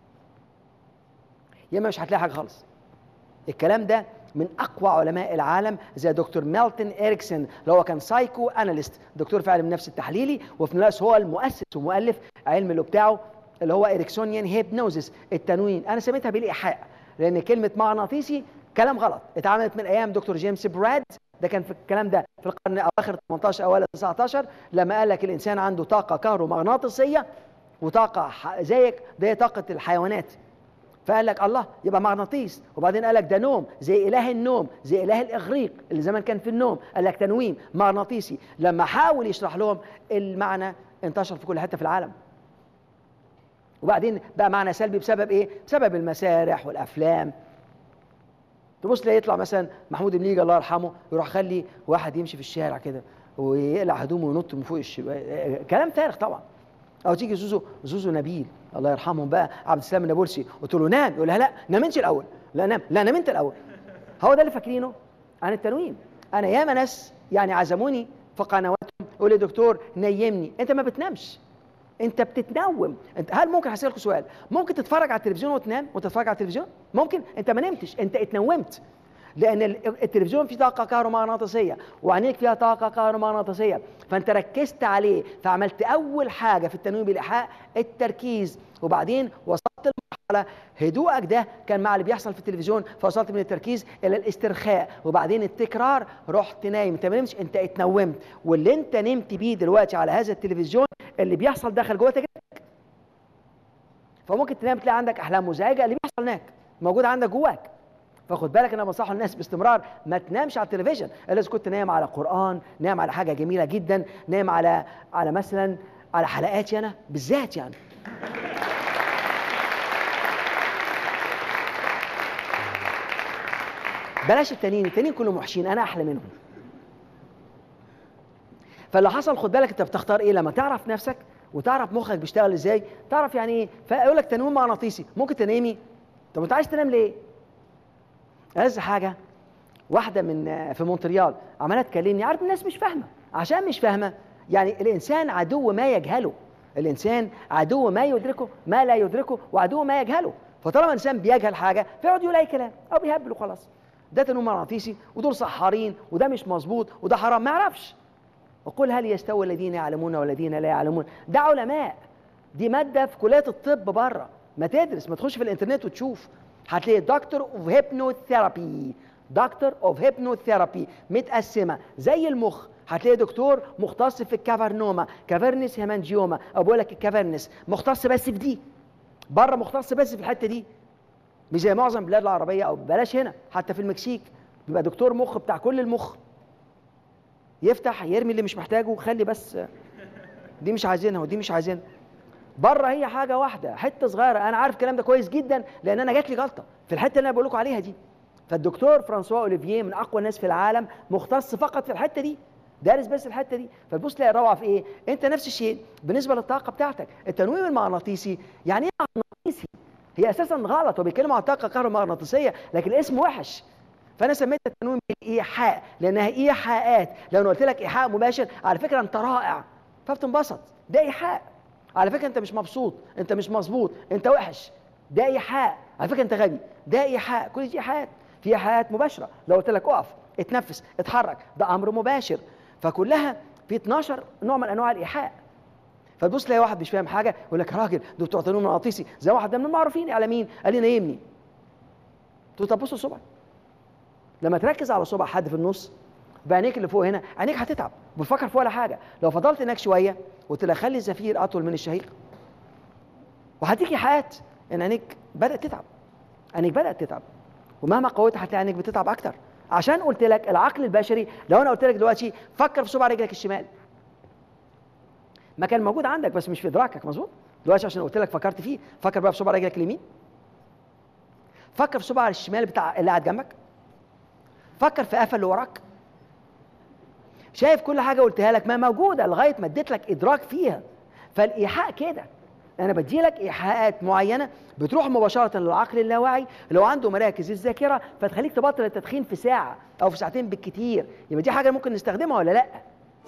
يا اما مش هتلاقي حاجه خالص. الكلام ده من اقوى علماء العالم زي دكتور ميلتون إريكسون، اللي هو كان سايكو اناليست، دكتور في علم النفس التحليلي، وفي نفس هو المؤسس ومؤلف علم اللي بتاعه اللي هو إريكسونيان هيبنوزيس، التنويم. انا سميتها بالايحاء لان كلمه مغناطيسي كلام غلط، اتعملت من ايام دكتور جيمس براد، ده كان في الكلام ده في القرن اواخر ثمانية عشر اوائل تسعة عشر، لما قال لك الانسان عنده طاقه كهرومغناطيسيه وطاقه زيك زي طاقه الحيوانات. فقال لك الله يبقى مغناطيس، وبعدين قال لك ده نوم زي اله النوم، زي اله الاغريق اللي زمان كان في النوم، قال لك تنويم مغناطيسي. لما حاول يشرح لهم المعنى انتشر في كل حته في العالم. وبعدين بقى معنى سلبي بسبب ايه؟ بسبب المسارح والافلام. تبص تلاقي يطلع مثلا محمود بن الله يرحمه يروح خلي واحد يمشي في الشارع كده ويقلع هدومه وينط من فوق الشباك، كلام فارغ طبعا. او تيجي زوزو زوزو نبيل الله يرحمهم بقى، عبد السلام النابلسي، قلت له نام، يقول لها لا نام انت الاول، لا نام، لا نام انت الاول. هو ده اللي فاكرينه عن التنويم. انا ياما ناس يعني عزموني في قنواتهم يقول لي دكتور نيمني، انت ما بتنامش، انت بتتنوم. انت هل ممكن هسألكوا سؤال، ممكن تتفرج على التلفزيون وتنام وانت تتفرج على التلفزيون؟ ممكن. انت ما نمتش، انت اتنومت، لان التلفزيون فيه طاقه كهرومغناطيسيه وعينيك فيها طاقه كهرومغناطيسيه، فانت ركزت عليه، فعملت اول حاجه في التنويم بالايحاء التركيز، وبعدين وصلت لمرحله هدوءك ده كان مع اللي بيحصل في التلفزيون، فوصلت من التركيز الى الاسترخاء، وبعدين التكرار، رحت نايم. انت ما نمتش، انت اتنومت، واللي انت نمت بيه دلوقتي على هذا التلفزيون اللي بيحصل داخل جوه تجربتك. فممكن تنام تلاقي عندك احلام مزعجه، اللي بيحصل هناك موجود عندك جواك. فخد بالك، انا بنصح الناس باستمرار ما تنامش على التلفزيون الا اذا كنت نايم على قران، نايم على حاجه جميله جدا، نايم على على مثلا على حلقاتي انا بالذات يعني. بلاش التانيين، التانيين كلهم وحشين، انا احلى منهم. فاللي حصل خد بالك انت بتختار ايه لما تعرف نفسك وتعرف مخك بيشتغل ازاي، تعرف يعني ايه. فيقول لك تنويم مغناطيسي، ممكن تنامي. طب انت عايز تنام ليه؟ ألذ حاجه واحده من في مونتريال عماله تكلمني، عارف الناس مش فاهمه، عشان مش فاهمه يعني الانسان عدو ما يجهله، الانسان عدو ما يدركه ما لا يدركه وعدو ما يجهله. فطالما الانسان بيجهل حاجه فيقعد يقول اي كلام او بيهبل وخلاص. ده تنويم مغناطيسي ودول سحارين وده مش مظبوط وده حرام، ما يعرفش. وقل هل يستوي الذين يعلمون والذين لا يعلمون؟ ده علماء، دي ماده في كليه الطب بره، ما تدرس، ما تخش في الانترنت وتشوف، هتلاقي دكتور اوف هيبنوثيرابي، دكتور اوف هيبنوثيرابي متقسمه زي المخ، هتلاقي دكتور مختص في الكافرنوما، كافرنس هيمانجيوما، او بقول لك الكافرنس مختص بس في دي، بره مختص بس في الحته دي، مش زي معظم البلاد العربيه، او بلاش هنا، حتى في المكسيك بيبقى دكتور مخ بتاع كل المخ، يفتح يرمي اللي مش محتاجه وخلي بس دي مش عايزينها ودي مش عايزينها. بره هي حاجه واحده، حته صغيره. انا عارف الكلام ده كويس جدا لان انا جات لي جلطه في الحته اللي انا بقول لكم عليها دي. فالدكتور فرانسوا اوليفيه من اقوى الناس في العالم مختص فقط في الحته دي، دارس بس الحته دي. فتبص تلاقي الروعه في ايه؟ انت نفس الشيء بالنسبه للطاقه بتاعتك. التنويم المغناطيسي يعني ايه مغناطيسي؟ هي اساسا غلط، وبيتكلموا عن الطاقه الكهرومغناطيسيه لكن الاسم وحش. فانا سميت التنويم بالايحاء لانها ايحاءات. لو انا قلت لك ايحاء مباشر على فكره انت رائع فبتنبسط، ده ايحاء. على فكره انت مش مبسوط، انت مش مظبوط، انت وحش، ده ايحاء. على فكره انت غبي، ده ايحاء. كل دي ايحاءات. في ايحاءات مباشره، لو قلت لك اقف، اتنفس، اتحرك، ده امر مباشر. فكلها في اتناشر نوع من انواع الايحاء. فتبص تلاقي واحد مش فاهم حاجه يقول لك يا راجل دول بتوع تنويم مغناطيسي، زي واحد من المعروفين اعلاميين قال لي نايمني. قلت له طب بص الصبع، لما تركز على صبع حد في النص بعينيك اللي فوق هنا، عينيك هتتعب، بتفكر في ولا حاجه. لو فضلت هناك شويه قلت له خلي الزفير اطول من الشهيق، وهتيجي حيات ان عينيك بدات تتعب، عينيك بدات تتعب، ومهما قويت هتلاقي عينيك بتتعب اكتر. عشان قلت لك العقل البشري، لو انا قلت لك دلوقتي فكر في صبع رجلك الشمال، ما كان موجود عندك بس مش في ادراكك، مظبوط؟ دلوقتي عشان قلت لك فكرت فيه، فكر بقى في صبع رجلك اليمين، فكر في صبع الشمال بتاع اللي قاعد جنبك، فكر في قفا اللي وراك. شايف كل حاجه قلتها لك ما موجوده لغايه ما اديت لك ادراك فيها. فالايحاء كده، انا بدي لك ايحاءات معينه بتروح مباشره للعقل اللاواعي لو عنده مراكز الذاكره، فتخليك تبطل التدخين في ساعه او في ساعتين بالكتير. يبقى دي حاجه ممكن نستخدمها ولا لا؟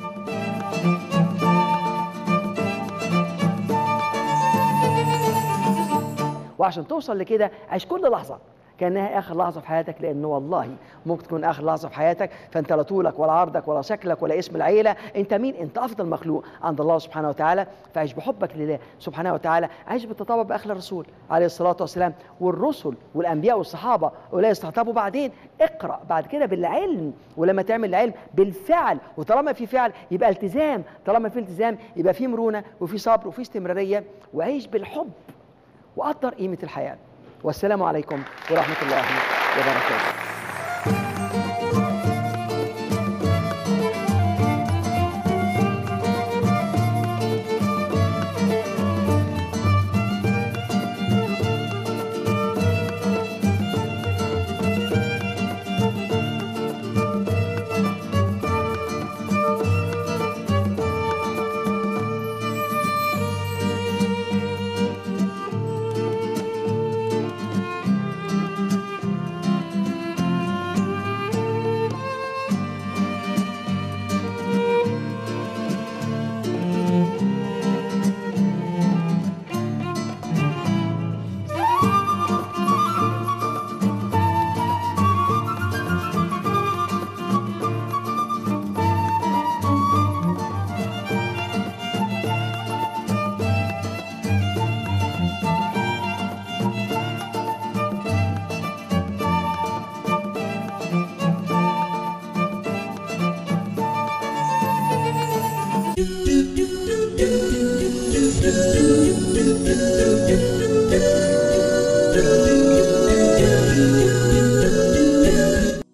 وعشان توصل لكده عيش كل لحظه كانها اخر لحظه في حياتك، لانه والله ممكن تكون اخر لحظه في حياتك. فانت لا طولك ولا عرضك ولا شكلك ولا اسم العيله، انت مين؟ انت افضل مخلوق عند الله سبحانه وتعالى. فعيش بحبك لله سبحانه وتعالى، عيش بالتطابق باخلاق الرسول عليه الصلاه والسلام. والرسل والانبياء والصحابه ولا يستعتبوا بعدين. اقرا بعد كده بالعلم، ولما تعمل العلم بالفعل، وطالما في فعل يبقى التزام، طالما في التزام يبقى في مرونه وفي صبر وفي استمراريه. وعيش بالحب وقدر قيمه الحياه. والسلام عليكم ورحمة الله وبركاته.